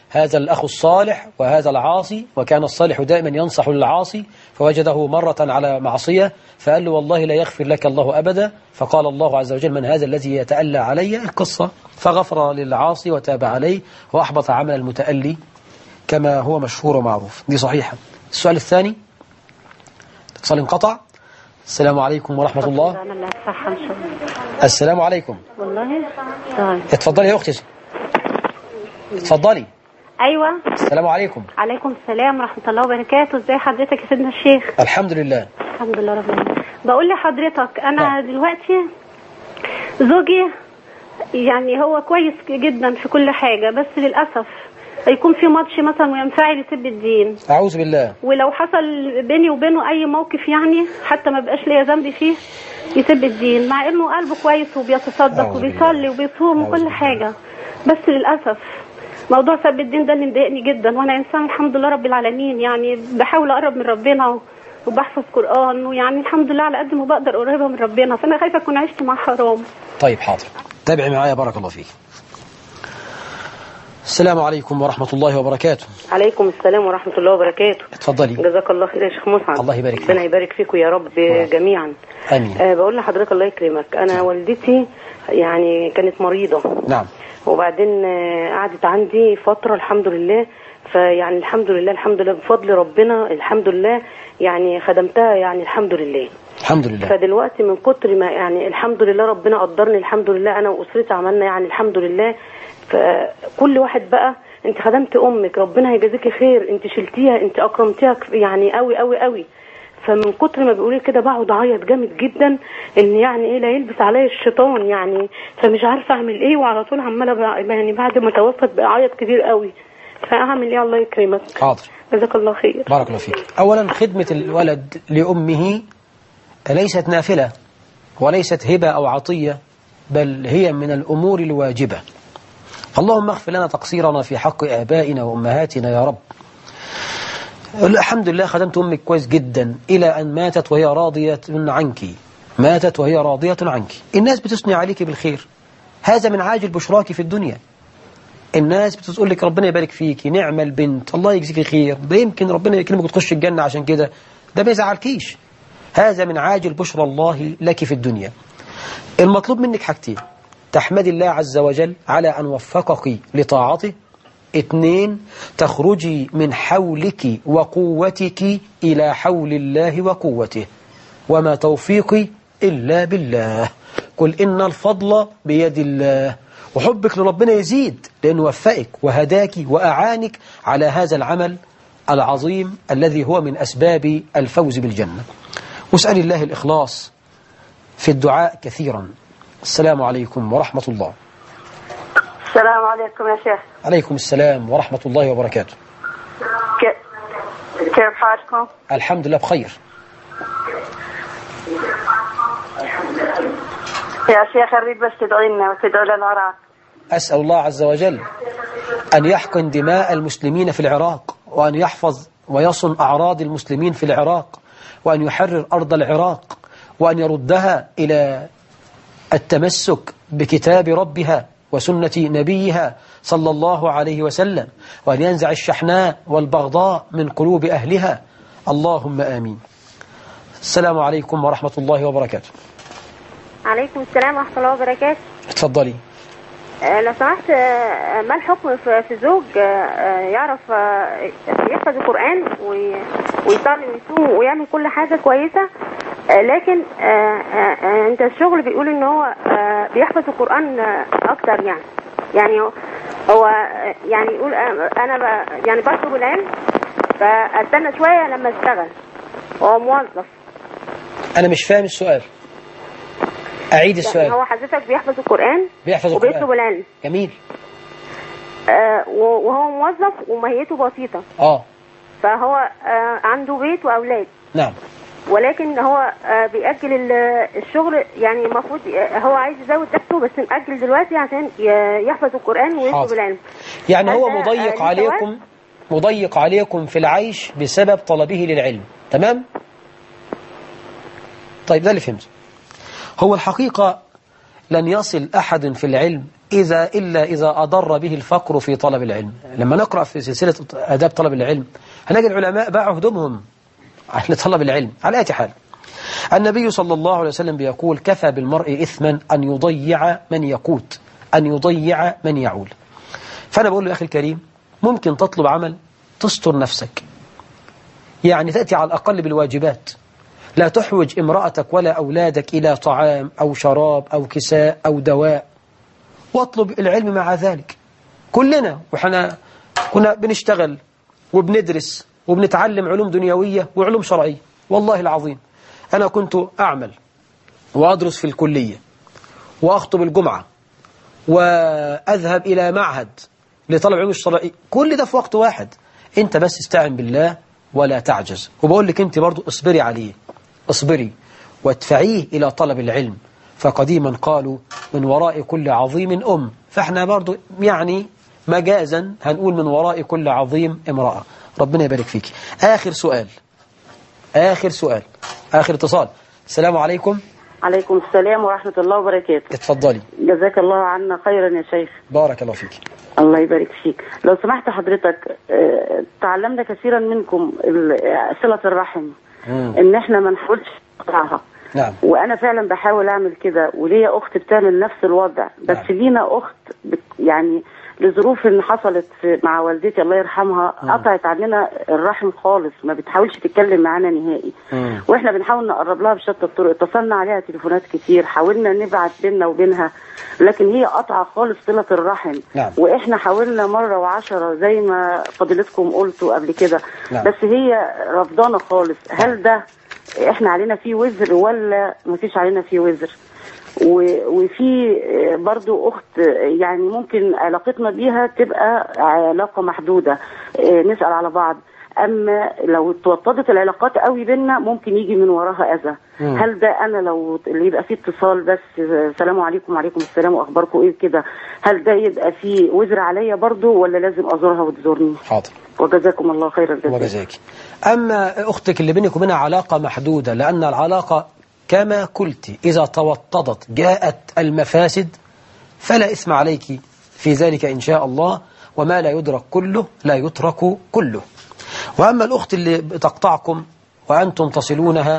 هذا الأخ الصالح وهذا العاصي، وكان الصالح دائما ينصح للعاصي، فوجده مرة على معصية فقال له والله لا يغفر لك الله أبدا، فقال الله عز وجل من هذا الذي يتألى علي القصة، فغفر للعاصي وتاب عليه وأحبط عمل المتألي كما هو مشهور ومعروف. دي صحيحة. السؤال الثاني، اتصال انقطع. السلام عليكم ورحمة الله. السلام عليكم. والله طيب. اتفضلي يا أختي. اتفضلي. ايوه. السلام عليكم. عليكم السلام ورحمه الله وبركاته. ازي حضرتك يا سيدنا الشيخ؟ الحمد لله. الحمد لله رب العالمين. بقول لحضرتك انا دلوقتي زوجي يعني هو كويس جدا في كل حاجه، بس للاسف يكون في ماتش مثلا وينفعل يسب الدين. اعوذ بالله. ولو حصل بيني وبينه اي موقف يعني حتى ما بقاش ليا ذنب فيه يسب الدين، مع انه قلبه كويس وبيتصدق وبيصلي وبيصوم وكل حاجه، بس للاسف موضوع سب الدين ده اللي مضايقني جدا. وانا انسان الحمد لله رب العالمين، يعني بحاول اقرب من ربنا وبحفظ قرآن، ويعني الحمد لله على قد ما بقدر قريبه من ربنا، فانا خايفه اكون عشت مع حرام. طيب حاضر، تابعي معايا بارك الله فيك. السلام عليكم ورحمة الله وبركاته. عليكم السلام ورحمة الله وبركاته. اتفضلي. جزاك الله خير يا شيخ مسعد. الله يبارك فيك. ربنا يبارك فيكم يا رب جميعا. امين. بقول لحضرتك الله يكرمك، انا والدتي يعني كانت مريضة. نعم. وبعدين قعدت عندي فترة الحمد لله، فيعني الحمد لله بفضل ربنا الحمد لله يعني خدمتها يعني الحمد لله. الحمد لله. فدلوقتي من كتر ما يعني الحمد لله ربنا قدرني الحمد لله، انا واسرتي عملنا يعني الحمد لله. فكل واحد بقى انت خدمت امك ربنا هيجازيكي خير، انت شلتيها، انت اكرمتيها يعني قوي قوي قوي. فمن كتر ما بيقولي كده بقعد اعيط جامد جدا ان يعني ايه لا يلبس عليا الشيطان يعني، فمش عارفه اعمل ايه، وعلى طول عماله يعني بعد ما توفت بعيط كتير قوي، فاعمل ايه؟ الله يكرمك. حاضر. جزاك الله خير. بارك الله فيك. اولا خدمه الولد لامه ليست نافله وليست هبه او عطيه، بل هي من الامور الواجبه. اللهم اغفر لنا تقصيرنا في حق آبائنا وأمهاتنا يا رب. الحمد لله خدمت أمك كويس جدا إلى أن ماتت وهي راضية عنك. ماتت وهي راضية عنك. الناس بتثني عليك بالخير، هذا من عاجل بشراك في الدنيا. الناس بتقول لك ربنا يبارك فيك، نعم البنت، الله يجزيك خير، ده يمكن ربنا يكرمك وتخش الجنة عشان كده، ده ما يزعلكيش. هذا من عاجل بشرى الله لك في الدنيا. المطلوب منك حاجتين: تحمد الله عز وجل على أن وفقك لطاعته. 2، تخرجي من حولك وقوتك إلى حول الله وقوته، وما توفيقي إلا بالله. قل إن الفضل بيد الله. وحبك لربنا يزيد لأنه وفقك وهداك وأعانك على هذا العمل العظيم الذي هو من أسباب الفوز بالجنة. واسأل الله الإخلاص في الدعاء كثيرا. السلام عليكم ورحمة الله. السلام عليكم يا شيخ. عليكم السلام ورحمة الله وبركاته. كيف حالكم؟ الحمد لله بخير. يا شيخ أريد بس تدعي لنا وتدعو للعراق. أسأل الله عز وجل أن يحقن دماء المسلمين في العراق، وأن يحفظ ويصن أعراض المسلمين في العراق، وأن يحرر أرض العراق، وأن يردها إلى التمسك بكتاب ربها وسنة نبيها صلى الله عليه وسلم، وأن ينزع الشحناء والبغضاء من قلوب أهلها. اللهم آمين. السلام عليكم ورحمة الله وبركاته. عليكم السلام ورحمة الله وبركاته. اتفضلي. لو سمحت، ما الحكم في زوج يعرف يحفظ القرآن ويصلي ويصوم ويعمل كل حاجة كويسة، لكن انت الشغل بيقول ان هو بيحفظ القرآن اكتر، يعني هو يعني يقول انا يعني بطلب العلم فاستنى شوية لما اشتغل، هو موظف. انا مش فاهم السؤال، اعيد السؤال. يعني هو حضرتك بيحفظ القرآن وبيطلب العلم. جميل. وهو موظف ومهيته بسيطة. فهو عنده بيت واولاد. نعم. ولكن هو بيأجل الشغل، يعني المفروض هو عايز يزود نفسه بس مأجل دلوقتي عشان يحفظ القرآن ويطلب العلم. يعني هو مضيق عليكم في العيش بسبب طلبه للعلم. تمام؟ طيب ده اللي فهمته. هو الحقيقة لن يصل أحد في العلم إلا إذا أضر به الفقر في طلب العلم. لما نقرأ في سلسلة آداب طلب العلم هنجد العلماء باعوا هدومهم لطلب العلم. على أي حال، النبي صلى الله عليه وسلم بيقول: كفى بالمرء إثما أن يضيع من يقوت، أن يضيع من يعول. فأنا بقول له: يا أخي الكريم، ممكن تطلب عمل تستر نفسك، يعني تأتي على الأقل بالواجبات، لا تحوج امرأتك ولا أولادك إلى طعام أو شراب أو كساء أو دواء، واطلب العلم مع ذلك. كلنا وإحنا كنا بنشتغل وبندرس وبنتعلم علوم دنيوية وعلوم شرعية. والله العظيم أنا كنت أعمل وأدرس في الكلية وأخطب الجمعة وأذهب إلى معهد لطلب علوم الشرعية، كل ده في وقت واحد. أنت بس استعن بالله ولا تعجز. وبقول لك أنت برضو اصبري عليه، اصبري وادفعيه إلى طلب العلم. فقديما قالوا: من وراء كل عظيم فاحنا برضو يعني مجازا هنقول: من وراء كل عظيم امرأة. ربنا يبارك فيك. آخر سؤال، آخر اتصال. السلام عليكم. عليكم السلام ورحمة الله وبركاته. اتفضلي. جزاك الله عنا خيرا يا شيخ. بارك الله فيك. الله يبارك فيك. لو سمحت حضرتك، تعلمنا كثيرا منكم صلة الرحم، ان احنا ما نحاولش نقطعها. نعم. وانا فعلا بحاول اعمل كده، وليا اخت بتعمل نفس الوضع، بس نعم. لينا اخت يعني لظروف ان حصلت مع والدتي الله يرحمها قطعت عننا الرحم خالص، ما بتحاولش تتكلم معانا نهائي. واحنا بنحاول نقرب لها بشتى الطرق، اتصلنا عليها تليفونات كتير، حاولنا نبعت بيننا وبينها، لكن هي قطعه خالص صلة الرحم. نعم. واحنا حاولنا مرة و10 زي ما فضيلتكم قلتوا قبل كده. نعم. بس هي رفضانة خالص. هل ده احنا علينا فيه وزر ولا مفيش علينا فيه وزر؟ وفي برضو أخت يعني ممكن علاقتنا بيها تبقى علاقة محدودة، نسأل على بعض، أما لو توطدت العلاقات قوي بينا ممكن يجي من وراها أذى. هل ده أنا لو اللي يبقى فيه اتصال بس السلام عليكم وعليكم السلام وأخباركم إيه كده، هل ده يبقى فيه وزر عليا برضو ولا لازم أزورها وتزورني؟ حاضر. وجزاكم الله خير الجزاء. وجزاك. أما أختك اللي بينك وبينها علاقة محدودة، لأن العلاقة كما قلت إذا توطدت جاءت المفاسد، فلا إثم عليك في ذلك إن شاء الله، وما لا يدرك كله لا يترك كله. وأما الأخت اللي بتقطعكم وأنتم تصلونها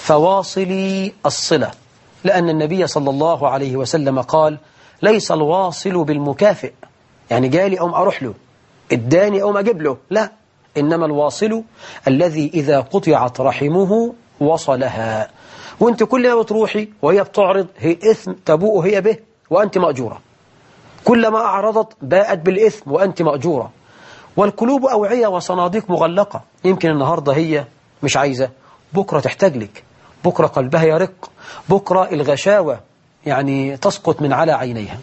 فواصلي الصلة، لأن النبي صلى الله عليه وسلم قال: ليس الواصل بالمكافئ، يعني جالي أم أروح له، اداني أم أجيب له، لا، إنما الواصل الذي إذا قطعت رحمه وصلها. وانت كل ما بتروحي وهي بتعرض هي إثم تبوء هي به وأنت مأجورة، كلما أعرضت باءت بالإثم وأنت مأجورة. والقلوب أوعية وصناديق مغلقة، يمكن النهاردة هي مش عايزة، بكرة تحتاج لك، بكرة قلبها يرق، بكرة الغشاوة يعني تسقط من على عينيها.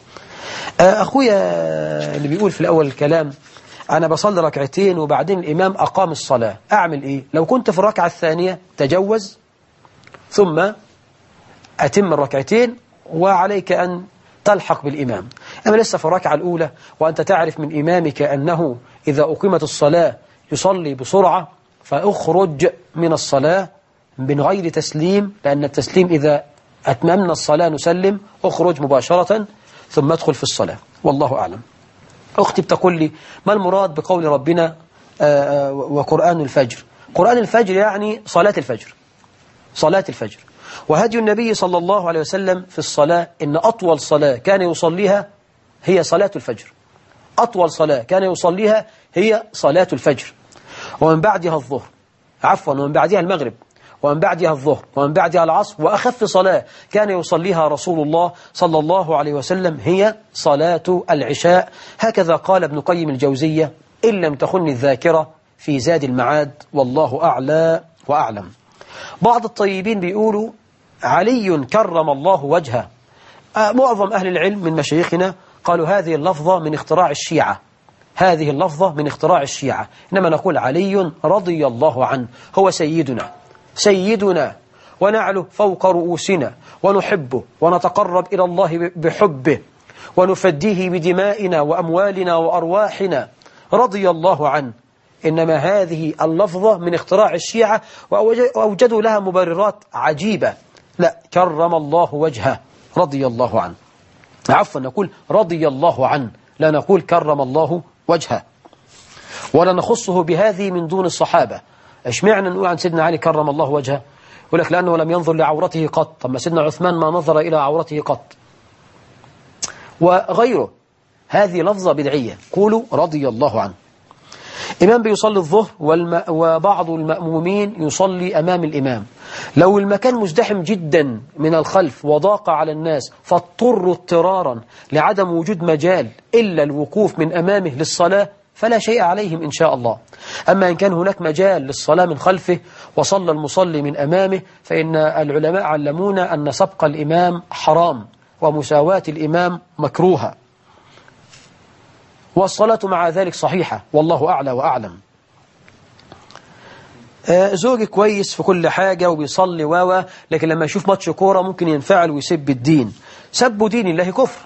أخويا اللي بيقول في الأول الكلام: أنا بصلي ركعتين وبعدين الإمام أقام الصلاة، أعمل إيه؟ لو كنت في الركعة الثانية تجوز ثم أتم الركعتين وعليك أن تلحق بالإمام. أما لسه في الركعة الأولى وأنت تعرف من إمامك أنه إذا أقيمت الصلاة يصلي بسرعة، فأخرج من الصلاة من غير تسليم، لأن التسليم إذا أتممنا الصلاة نسلم، أخرج مباشرة ثم أدخل في الصلاة. والله أعلم. أختي بتقول لي: ما المراد بقول ربنا وقرآن الفجر؟ قرآن الفجر يعني صلاة الفجر، صلاة الفجر. وهدي النبي صلى الله عليه وسلم في الصلاة إن أطول صلاة كان يصليها هي صلاة الفجر، أطول صلاة كان يصليها هي صلاة الفجر، ومن بعدها الظهر، ومن بعدها المغرب، ومن بعدها الظهر، ومن بعدها العصر، وأخف صلاة كان يصليها رسول الله صلى الله عليه وسلم هي صلاة العشاء. هكذا قال ابن قيم الجوزية إن لم تخن الذاكرة في زاد المعاد، والله أعلى وأعلم. بعض الطيبين بيقولوا: علي كرم الله وجهه. معظم أهل العلم من مشايخنا قالوا هذه اللفظة من اختراع الشيعة، هذه اللفظة من اختراع الشيعة، إنما نقول علي رضي الله عنه، هو سيدنا، سيدنا، ونعله فوق رؤوسنا، ونحبه ونتقرب إلى الله بحبه، ونفديه بدمائنا وأموالنا وأرواحنا، رضي الله عنه. إنما هذه اللفظة من اختراع الشيعة، وأوجدوا لها مبررات عجيبة. لا، كرم الله وجهه رضي الله عنه. عفوا نقول رضي الله عنه، لا نقول كرم الله وجهه، ولا نخصه بهذه من دون الصحابة. اشمعنى نقول عن سيدنا علي كرم الله وجهه؟ يقول لك لأنه لم ينظر لعورته قط. طب ما سيدنا عثمان ما نظر إلى عورته قط وغيره. هذه لفظة بدعية. قولوا رضي الله عنه. إمام بيصلي الظهر وبعض المأمومين يصلي أمام الإمام، لو المكان مزدحم جدا من الخلف وضاق على الناس فاضطروا اضطرارا لعدم وجود مجال إلا الوقوف من أمامه للصلاة فلا شيء عليهم إن شاء الله. أما إن كان هناك مجال للصلاة من خلفه وصلى المصلي من أمامه فإن العلماء علمونا أن سبق الإمام حرام ومساواة الإمام مكروهة، والصلاة مع ذلك صحيحة والله أعلى وأعلم. زوجي كويس في كل حاجة وبيصلي لكن لما يشوف ماتش كورة ممكن ينفعل ويسب الدين. سب دين الله كفر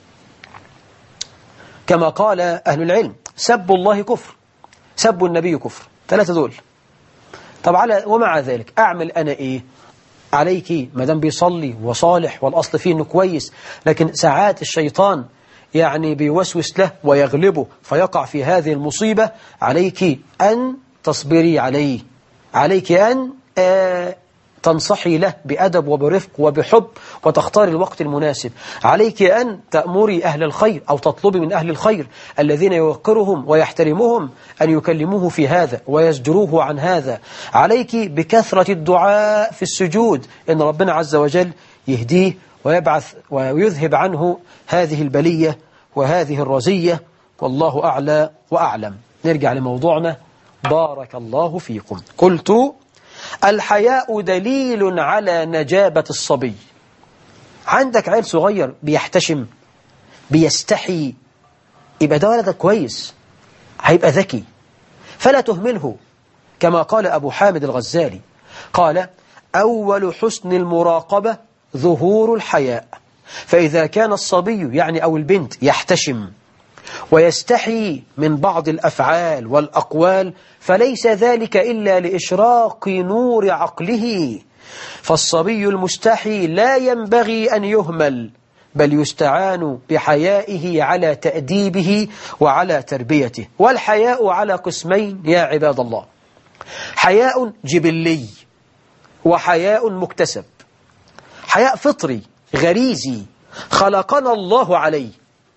كما قال أهل العلم، سب الله كفر، سب النبي كفر، 3 دول. طب ومع ذلك أعمل أنا إيه؟ عليك ما دام بيصلي وصالح والأصل فيه إنه كويس، لكن ساعات الشيطان يعني بيوسوس له ويغلبه فيقع في هذه المصيبة. عليك أن تصبري عليه، عليك أن تنصحي له بأدب وبرفق وبحب وتختار الوقت المناسب. عليك أن تأمري أهل الخير أو تطلبي من أهل الخير الذين يوقرهم ويحترمهم أن يكلموه في هذا ويزجروه عن هذا. عليك بكثرة الدعاء في السجود إن ربنا عز وجل يهديه ويبعث ويذهب عنه هذه البلية وهذه الرزية، والله أعلى وأعلم. نرجع لموضوعنا. بارك الله فيكم. قلت الحياء دليل على نجابة الصبي. عندك عيل صغير بيحتشم بيستحي، يبقى ده ولدك كويس، هيبقى ذكي، فلا تهمله. كما قال أبو حامد الغزالي قال أول حسن المراقبة ظهور الحياء، فإذا كان الصبي يعني أو البنت يحتشم ويستحي من بعض الأفعال والأقوال فليس ذلك إلا لإشراق نور عقله، فالصبي المستحي لا ينبغي أن يهمل بل يستعان بحيائه على تأديبه وعلى تربيته. والحياء على قسمين يا عباد الله: حياء جبلي وحياء مكتسب. حياء فطري غريزي خلقنا الله عليه،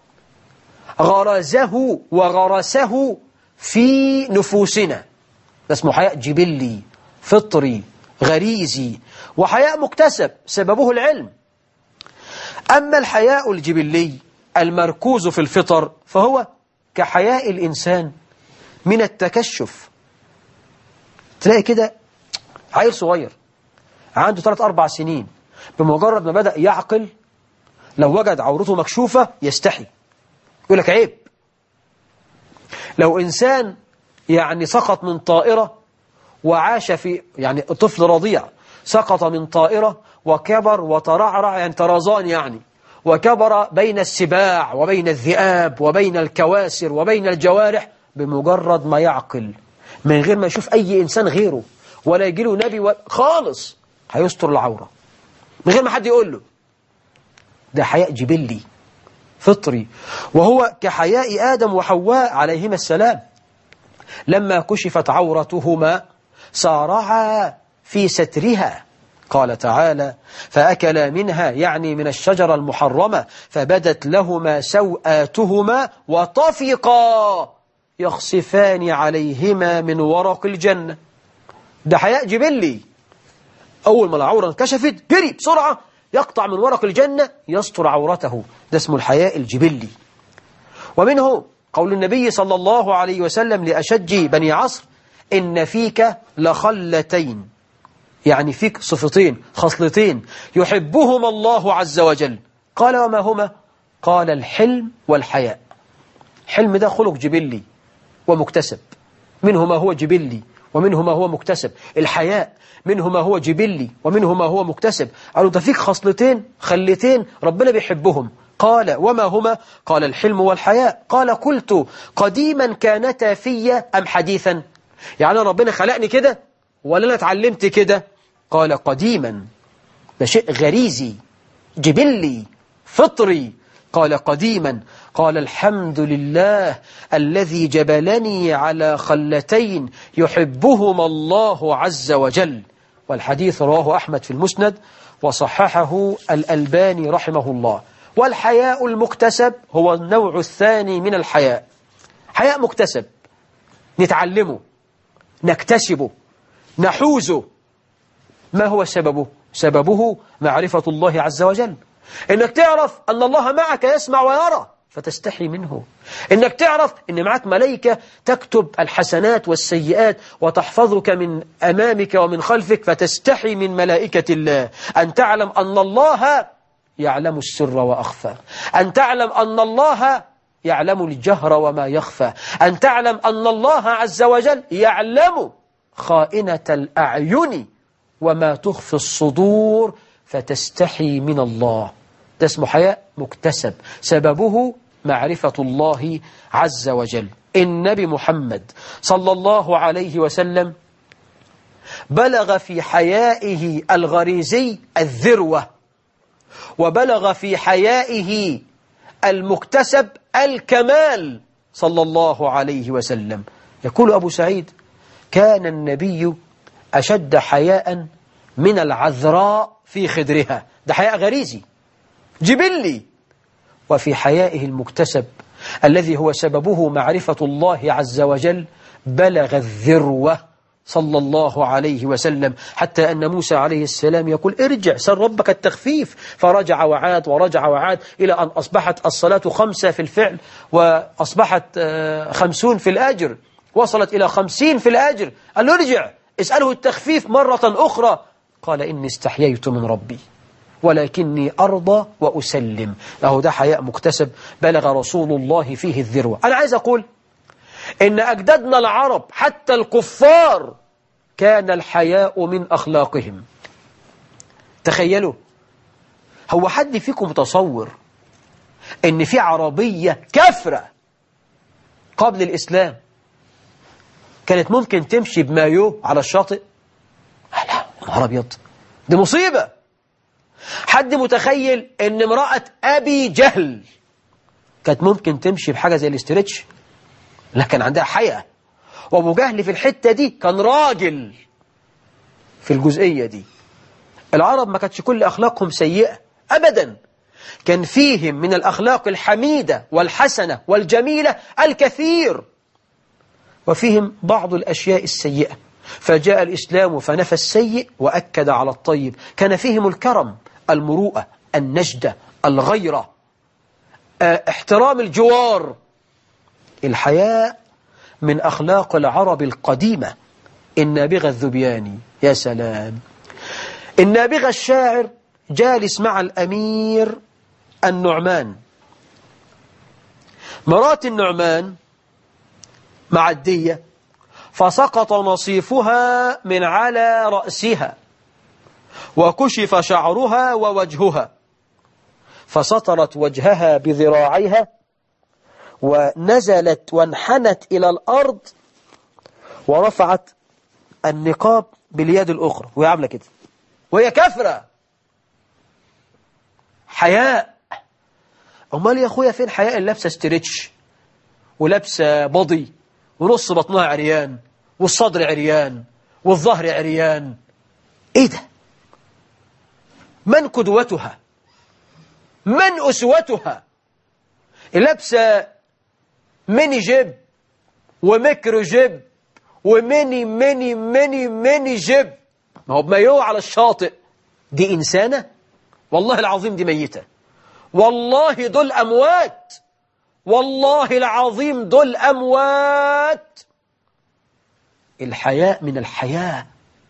غرزه وغرسه في نفوسنا، ده اسمه حياء جبلي فطري غريزي. وحياء مكتسب سببه العلم. أما الحياء الجبلي المركوز في الفطر فهو كحياء الإنسان من التكشف. تلاقي كده عيل صغير عنده 3-4 سنين بمجرد ما بدأ يعقل لو وجد عورته مكشوفة يستحي، يقول لك عيب. لو إنسان يعني سقط من طائرة وعاش في يعني طفل رضيع سقط من طائرة وكبر وترعرع يعني طرزان يعني وكبر بين السباع وبين الذئاب وبين الكواسر وبين الجوارح، بمجرد ما يعقل من غير ما يشوف أي إنسان غيره ولا يجيله نبي خالص هيستر العورة من غير ما حد يقول له. ده حياء جبلي فطري، وهو كحياء آدم وحواء عليهما السلام لما كشفت عورتهما سارعا في سترها. قال تعالى: فأكلا منها يعني من الشجرة المحرمة فبدت لهما سوآتهما وطفقا يخصفان عليهما من ورق الجنة. ده حياء جبلي. أول ما العورة انكشفت جري بسرعة يقطع من ورق الجنة يستر عورته، ده اسمه الحياء الجبلي. ومنه قول النبي صلى الله عليه وسلم لأشج بني عصر: إن فيك لخلتين، يعني فيك صفتين خصلتين يحبهما الله عز وجل. قال: وما هما؟ قال: الحلم والحياء. حلم ده خلق جبلي ومكتسب، منه ما هو جبلي ومنه ما هو مكتسب. الحياء منه ما هو جبلي ومنه ما هو مكتسب. قالوا ده فيك خصلتين خلتين ربنا بيحبهم. قال: وما هما؟ قال: الحلم والحياء. قال: قلت: قديما كانتا في أم حديثا؟ يعني ربنا خلقني كده ولا أنا اتعلمت كده؟ قال: قديما. ده شيء غريزي جبلي فطري قال قديما، قال الحمد لله الذي جبلني على خلتين يحبهما الله عز وجل. والحديث رواه أحمد في المسند وصححه الألباني رحمه الله. والحياء المكتسب هو النوع الثاني من الحياء. حياء مكتسب، نتعلمه، نكتسبه، نحوزه. ما هو سببه؟ سببه معرفة الله عز وجل. إنك تعرف أن الله معك يسمع ويرى فتستحي منه. إنك تعرف أن معك ملائكة تكتب الحسنات والسيئات وتحفظك من أمامك ومن خلفك فتستحي من ملائكة الله. أن تعلم أن الله يعلم السر وأخفى، أن تعلم أن الله يعلم الجهر وما يخفى، أن تعلم أن الله عز وجل يعلم خائنة الأعين وما تخفي الصدور فتستحي من الله. ده اسمه حياء مكتسب، سببه معرفة الله عز وجل. النبي محمد صلى الله عليه وسلم بلغ في حيائه الغريزي الذروة، وبلغ في حيائه المكتسب الكمال صلى الله عليه وسلم. يقول أبو سعيد: كان النبي أشد حياء من العذراء في خدرها. ده حياء غريزي جبلي. وفي حيائه المكتسب الذي هو سببه معرفة الله عز وجل بلغ الذروة صلى الله عليه وسلم، حتى أن موسى عليه السلام يقول: ارجع سل ربك التخفيف، فرجع وعاد ورجع وعاد إلى أن أصبحت الصلاة 5 في الفعل وأصبحت 50 في الأجر، وصلت إلى 50 في الأجر. قال له: ارجع اسأله التخفيف مرة أخرى. قال: إني استحييت من ربي ولكني أرضى وأسلم. له ده حياء مكتسب بلغ رسول الله فيه الذروة. أنا عايز أقول إن أجدادنا العرب حتى الكفار كان الحياء من أخلاقهم. تخيلوا، هو حد فيكم متصور إن في عربية كافرة قبل الإسلام كانت ممكن تمشي بمايو على الشاطئ؟ لا، نهار أبيض، دي مصيبة. حد متخيل إن امرأة أبي جهل كانت ممكن تمشي بحاجة زي الاسترتش؟ لا، كان عندها حياء. وأبو جهل في الحتة دي كان راجل في الجزئية دي. العرب ما كانتش كل أخلاقهم سيئة أبدا، كان فيهم من الأخلاق الحميدة والحسنة والجميلة الكثير، وفيهم بعض الأشياء السيئة. فجاء الإسلام فنفى السيء وأكد على الطيب. كان فيهم الكرم، المروءة، النجدة، الغيرة، احترام الجوار. الحياء من أخلاق العرب القديمة. النابغة الذبياني، يا سلام، النابغة الشاعر جالس مع الأمير النعمان. مرات النعمان معدية فسقط نصيفها من على رأسها وكشف شعرها ووجهها، فسطرت وجهها بذراعيها ونزلت وانحنت إلى الأرض ورفعت النقاب باليد الأخرى وهي عاملة كده وهي كافرة. حياء. أمال يا أخويا فين حياء اللبسة ستريتش ولبسة بضي ونص بطنها عريان والصدر عريان والظهر عريان؟ إيه ده؟ من قدوتها؟ من أسوتها؟ اللبسة ميني جيب وميكرو جيب وميني ميني ميني ميني جيب، ما هو بمايو على الشاطئ. دي إنسانة؟ والله العظيم دي ميتة. والله دول أموات، والله العظيم دول أموات. الحياء من الحياة.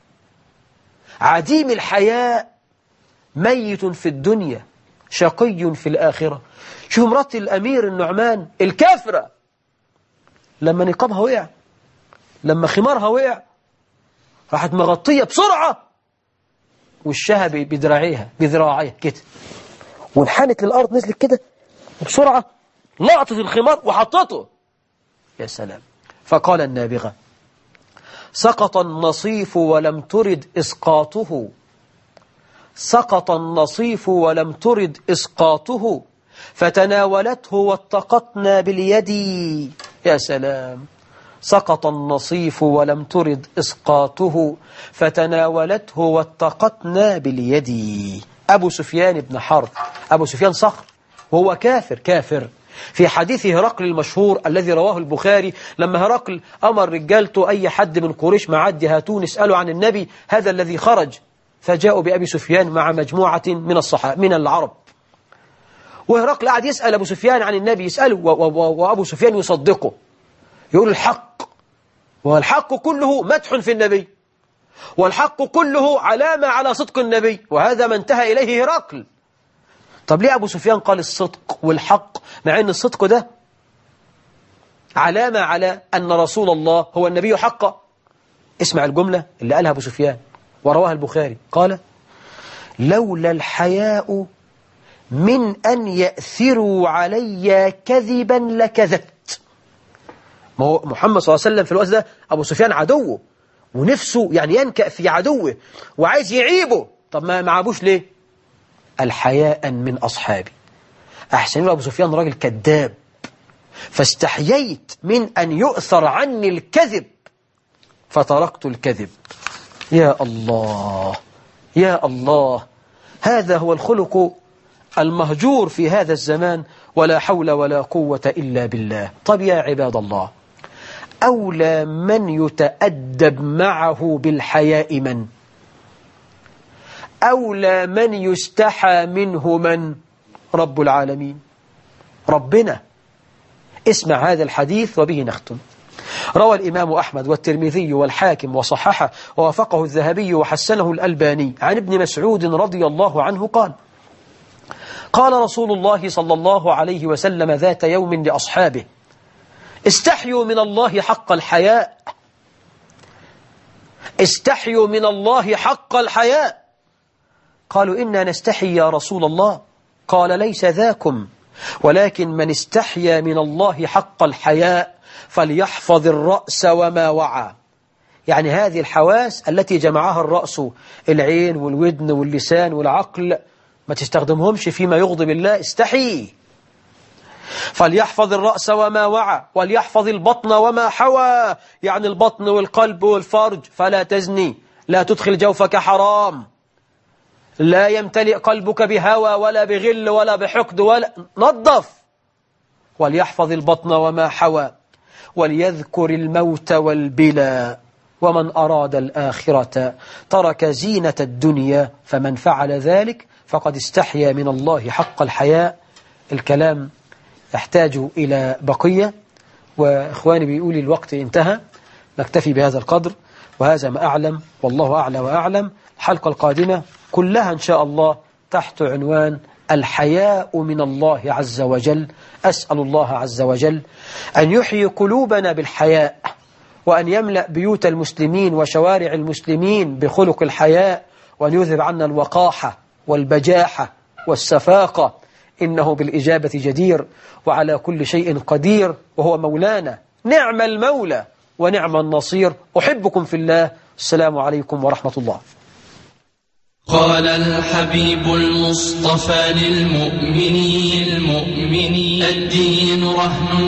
عديم الحياء ميت في الدنيا شقي في الآخرة. شوف مرات الأمير النعمان الكافرة، لما نقابها وقع، لما خمارها وقع، راحت مغطية بسرعة وشها بذراعيها كده، وانحنت للأرض، نزلت كده بسرعة، لقطت الخمار وحطته. يا سلام. فقال النابغة: سقط النصيف ولم ترد إسقاطه، سقط النصيف ولم ترد إسقاطه، فتناولته واتقتنا باليد. يا سلام، سقط النصيف ولم ترد إسقاطه، فتناولته واتقتنا باليد. أبو سفيان بن حرب، أبو سفيان صخر وهو كافر. في حديث هرقل المشهور الذي رواه البخاري، لما هرقل أمر رجالته أي حد من قريش معدي هاتون اسألوا عن النبي هذا الذي خرج، فجاءوا بأبي سفيان مع مجموعة من العرب، وهرقل قاعد يسأل أبو سفيان عن النبي، يسأله وأبو سفيان يصدقه، يقول الحق، والحق كله مدح في النبي، والحق كله علامة على صدق النبي، وهذا ما انتهى إليه هرقل. طب ليه أبو سفيان قال الصدق والحق مع أن الصدق ده علامة على أن رسول الله هو النبي حقا؟ اسمع الجملة اللي قالها أبو سفيان ورواها البخاري، قال لولا الحياء من أن يأثروا علي كذبا لكذبت. ما هو محمد صلى الله عليه وسلم في الوقت ده أبو سفيان عدوه، ونفسه يعني ينكأ في عدوه وعايز يعيبه، طب ما عابوش ليه؟ الحياء من أصحابي. أحسن أبو سفيان راجل كذاب، فاستحييت من أن يؤثر عني الكذب فتركت الكذب. يا الله يا الله، هذا هو الخلق المهجور في هذا الزمان، ولا حول ولا قوة إلا بالله. طب يا عباد الله، أولى من يتأدب معه بالحياء من؟ أولى من يستحى منه من؟ رب العالمين، ربنا. اسمع هذا الحديث وبه نختم. روى الإمام أحمد والترمذي والحاكم وصححه ووافقه الذهبي وحسنه الألباني عن ابن مسعود رضي الله عنه قال قال رسول الله صلى الله عليه وسلم ذات يوم لأصحابه استحيوا من الله حق الحياء، استحيوا من الله حق الحياء. قالوا إنا نستحي يا رسول الله. قال ليس ذاكم، ولكن من استحيا من الله حق الحياء فليحفظ الرأس وما وعى. يعني هذه الحواس التي جمعها الرأس، العين والودن واللسان والعقل، ما تستخدمهمش فيما يغضب الله، استحي. فليحفظ الرأس وما وعى، وليحفظ البطن وما حوى، يعني البطن والقلب والفرج، فلا تزني، لا تدخل جوفك حرام، لا يمتلئ قلبك بهوى ولا بغل ولا بحقد، ولا نظف. وليحفظ البطن وما حوى، وليذكر الموت والبلى، ومن أراد الآخرة ترك زينة الدنيا، فمن فعل ذلك فقد استحيا من الله حق الحياء. الكلام يحتاج إلى بقية، وإخواني بيقولي الوقت انتهى، نكتفي بهذا القدر، وهذا ما أعلم، والله أعلى وأعلم. الحلقة القادمة كلها إن شاء الله تحت عنوان الحياء من الله عز وجل. أسأل الله عز وجل أن يحيي قلوبنا بالحياء، وأن يملأ بيوت المسلمين وشوارع المسلمين بخلق الحياء، وأن يذهب عنا الوقاحة والبجاحة والسفاقة، إنه بالإجابة جدير وعلى كل شيء قدير، وهو مولانا، نعم المولى ونعم النصير. أحبكم في الله. السلام عليكم ورحمة الله. قال الحبيب المصطفى للمؤمنين الدين رهن